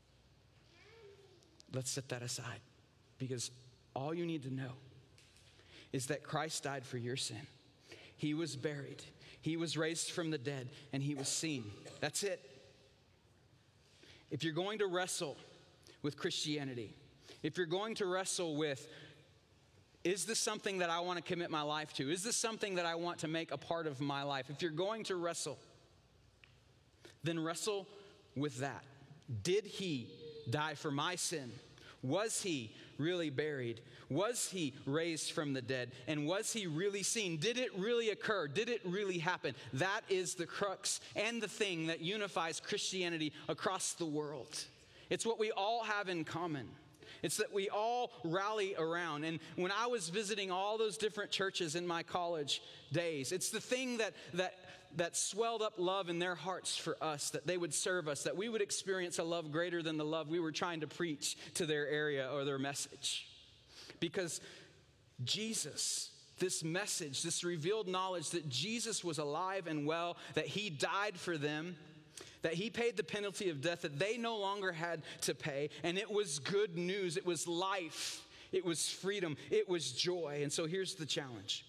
Let's set that aside, because all you need to know is that Christ died for your sin. He was buried. He was raised from the dead, and he was seen. That's it. If you're going to wrestle with Christianity, if you're going to wrestle with, is this something that I want to commit my life to? Is this something that I want to make a part of my life? If you're going to wrestle, then wrestle with that. Did he die for my sin? Was he really buried? Was he raised from the dead? And was he really seen? Did it really occur? Did it really happen? That is the crux and the thing that unifies Christianity across the world. It's what we all have in common. It's that we all rally around. And when I was visiting all those different churches in my college days, it's the thing that that that swelled up love in their hearts for us, that they would serve us, that we would experience a love greater than the love we were trying to preach to their area or their message. Because Jesus, this message, this revealed knowledge that Jesus was alive and well, that he died for them, that he paid the penalty of death that they no longer had to pay, and it was good news. It was life. It was freedom. It was joy. And so here's the challenge.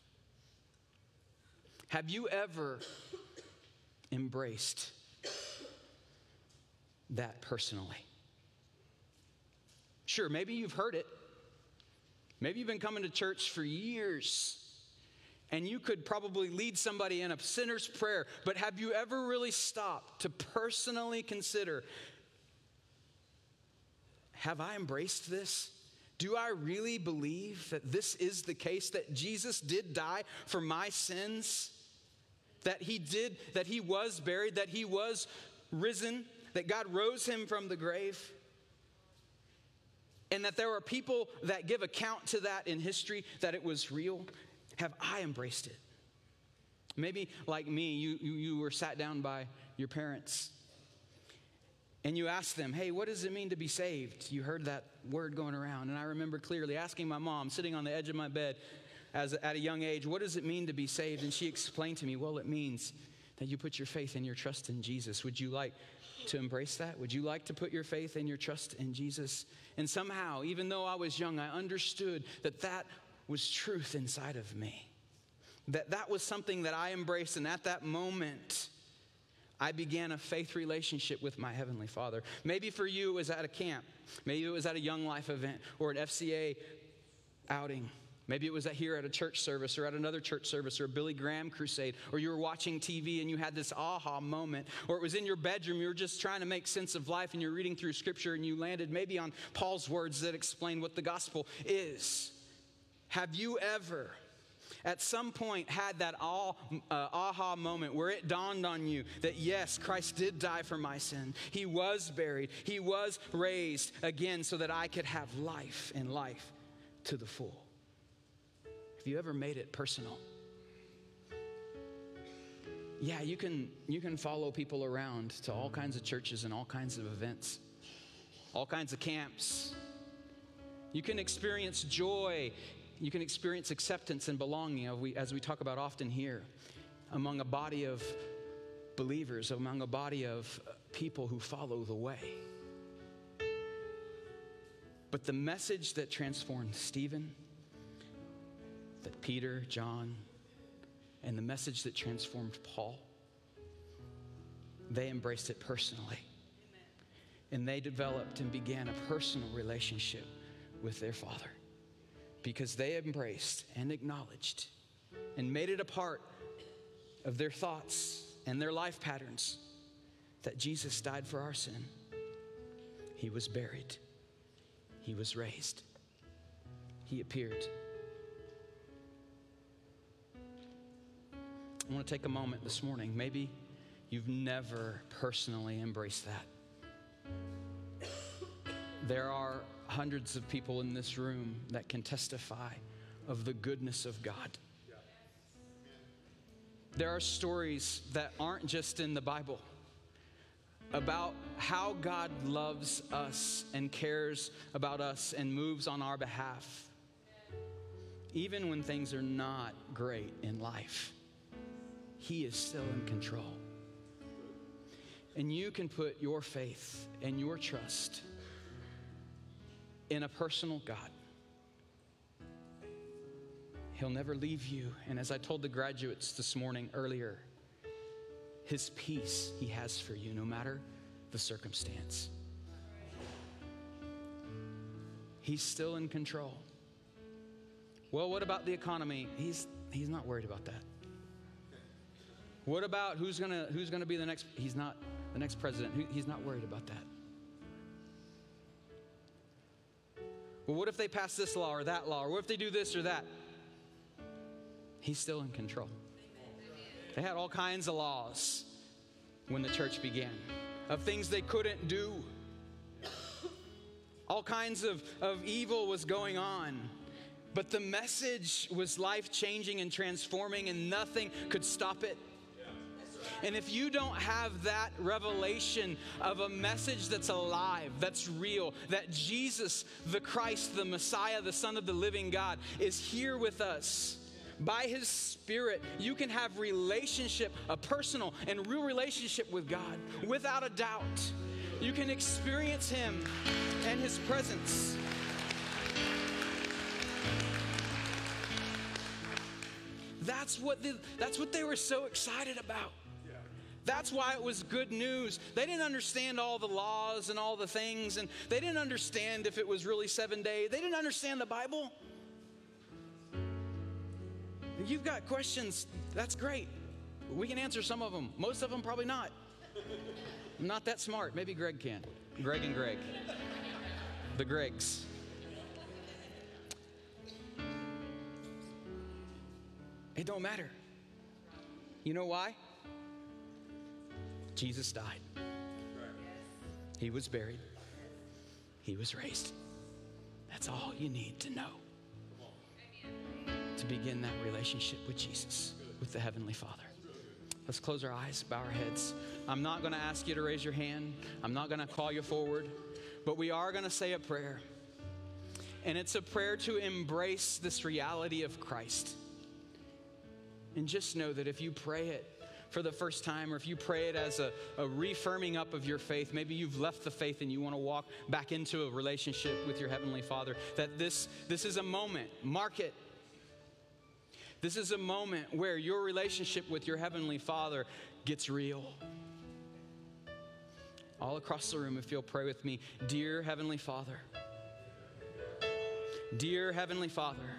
Have you ever embraced that personally? Sure, maybe you've heard it. Maybe you've been coming to church for years, and you could probably lead somebody in a sinner's prayer, but have you ever really stopped to personally consider, have I embraced this? Do I really believe that this is the case, that Jesus did die for my sins? That he did, that he was buried, that he was risen, that God rose him from the grave? And that there are people that give account to that in history, that it was real? Have I embraced it? Maybe like me, you, you, you were sat down by your parents and you asked them, hey, what does it mean to be saved? You heard that word going around. And I remember clearly asking my mom, sitting on the edge of my bed as a, at a young age, what does it mean to be saved? And she explained to me, well, it means that you put your faith and your trust in Jesus. Would you like to embrace that? Would you like to put your faith and your trust in Jesus? And somehow, even though I was young, I understood that that was truth inside of me. That that was something that I embraced, and at that moment, I began a faith relationship with my Heavenly Father. Maybe for you, it was at a camp. Maybe it was at a Young Life event or an F C A outing. Maybe it was here at a church service or at another church service or a Billy Graham crusade, or you were watching T V and you had this aha moment, or it was in your bedroom, you were just trying to make sense of life and you're reading through scripture and you landed maybe on Paul's words that explain what the gospel is. Have you ever at some point had that all, uh, aha moment where it dawned on you that yes, Christ did die for my sin. He was buried. He was raised again so that I could have life and life to the full. Have you ever made it personal? Yeah, you can, you can follow people around to all kinds of churches and all kinds of events, all kinds of camps. You can experience joy. You can experience acceptance and belonging, as we talk about often here, among a body of believers, among a body of people who follow the way. But the message that transformed Stephen, that Peter, John, and the message that transformed Paul, they embraced it personally. And they developed and began a personal relationship with their Father, because they embraced and acknowledged and made it a part of their thoughts and their life patterns that Jesus died for our sin. He was buried. He was raised. He appeared. I want to take a moment this morning. Maybe you've never personally embraced that. There are hundreds of people in this room that can testify of the goodness of God. There are stories that aren't just in the Bible about how God loves us and cares about us and moves on our behalf, even when things are not great in life. He is still in control. And you can put your faith and your trust in a personal God. He'll never leave you. And as I told the graduates this morning earlier, His peace He has for you no matter the circumstance. He's still in control. Well, what about the economy? He's he's not worried about that. What about who's gonna who's gonna be the next? He's not the next president. He's not worried about that. Well, what if they pass this law or that law? Or what if they do this or that? He's still in control. They had all kinds of laws when the church began, of things they couldn't do. All kinds of, of evil was going on. But the message was life-changing and transforming, and nothing could stop it. And if you don't have that revelation of a message that's alive, that's real, that Jesus, the Christ, the Messiah, the Son of the living God, is here with us by His Spirit, you can have relationship, a personal and real relationship with God without a doubt. You can experience Him and His presence. That's what the, that's what they were so excited about. That's why it was good news. They didn't understand all the laws and all the things, and they didn't understand if it was really seven days. They didn't understand the Bible. you've got questions, that's great. We can answer some of them. Most of them, probably not. I'm not that smart. Maybe Greg can. Greg and Greg. The Gregs. It don't matter. You know why? Jesus died. He was buried. He was raised. That's all you need to know to begin that relationship with Jesus, with the Heavenly Father. Let's close our eyes, bow our heads. I'm not going to ask you to raise your hand. I'm not going to call you forward. But we are going to say a prayer. And it's a prayer to embrace this reality of Christ. And just know that if you pray it for the first time, or if you pray it as a, a reaffirming up of your faith, maybe you've left the faith and you want to walk back into a relationship with your Heavenly Father, that this, this is a moment, mark it. This is a moment where your relationship with your Heavenly Father gets real. All across the room, if you'll pray with me, dear Heavenly Father, dear Heavenly Father,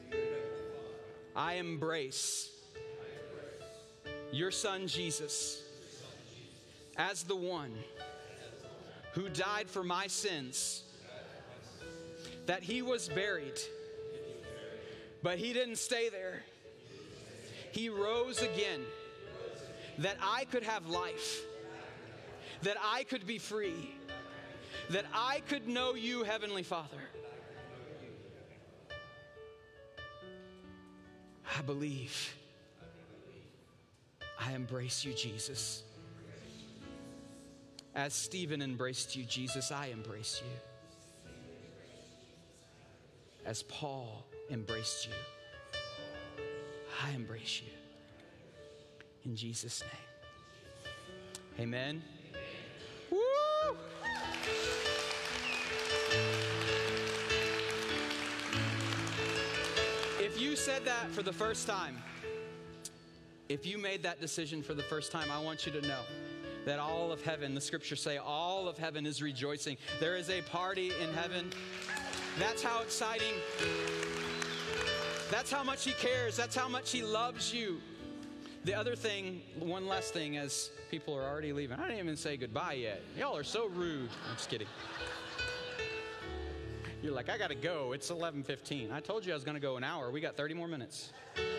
I embrace your Son Jesus as the one who died for my sins, that He was buried, but He didn't stay there. He rose again, that I could have life, that I could be free, that I could know you, Heavenly Father. I believe. I embrace you, Jesus. As Stephen embraced you, Jesus, I embrace you. As Paul embraced you, I embrace you. In Jesus' name. Amen. Woo! If you said that for the first time, if you made that decision for the first time, I want you to know that all of heaven, the scriptures say, all of heaven is rejoicing. There is a party in heaven. That's how exciting. That's how much He cares. That's how much He loves you. The other thing, one last thing, as people are already leaving. I didn't even say goodbye yet. Y'all are so rude. I'm just kidding. You're like, I got to go. It's eleven fifteen. I told you I was going to go an hour. We got thirty more minutes.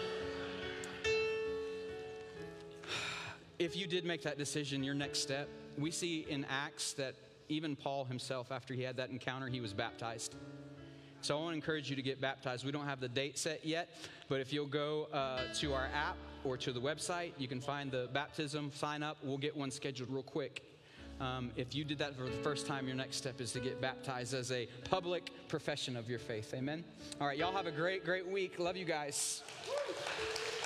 If you did make that decision, your next step, we see in Acts that even Paul himself, after he had that encounter, he was baptized. So I want to encourage you to get baptized. We don't have the date set yet, but if you'll go uh, to our app or to the website, you can find the baptism, sign up. We'll get one scheduled real quick. Um, if you did that for the first time, your next step is to get baptized as a public profession of your faith. Amen? All right, y'all have a great, great week. Love you guys.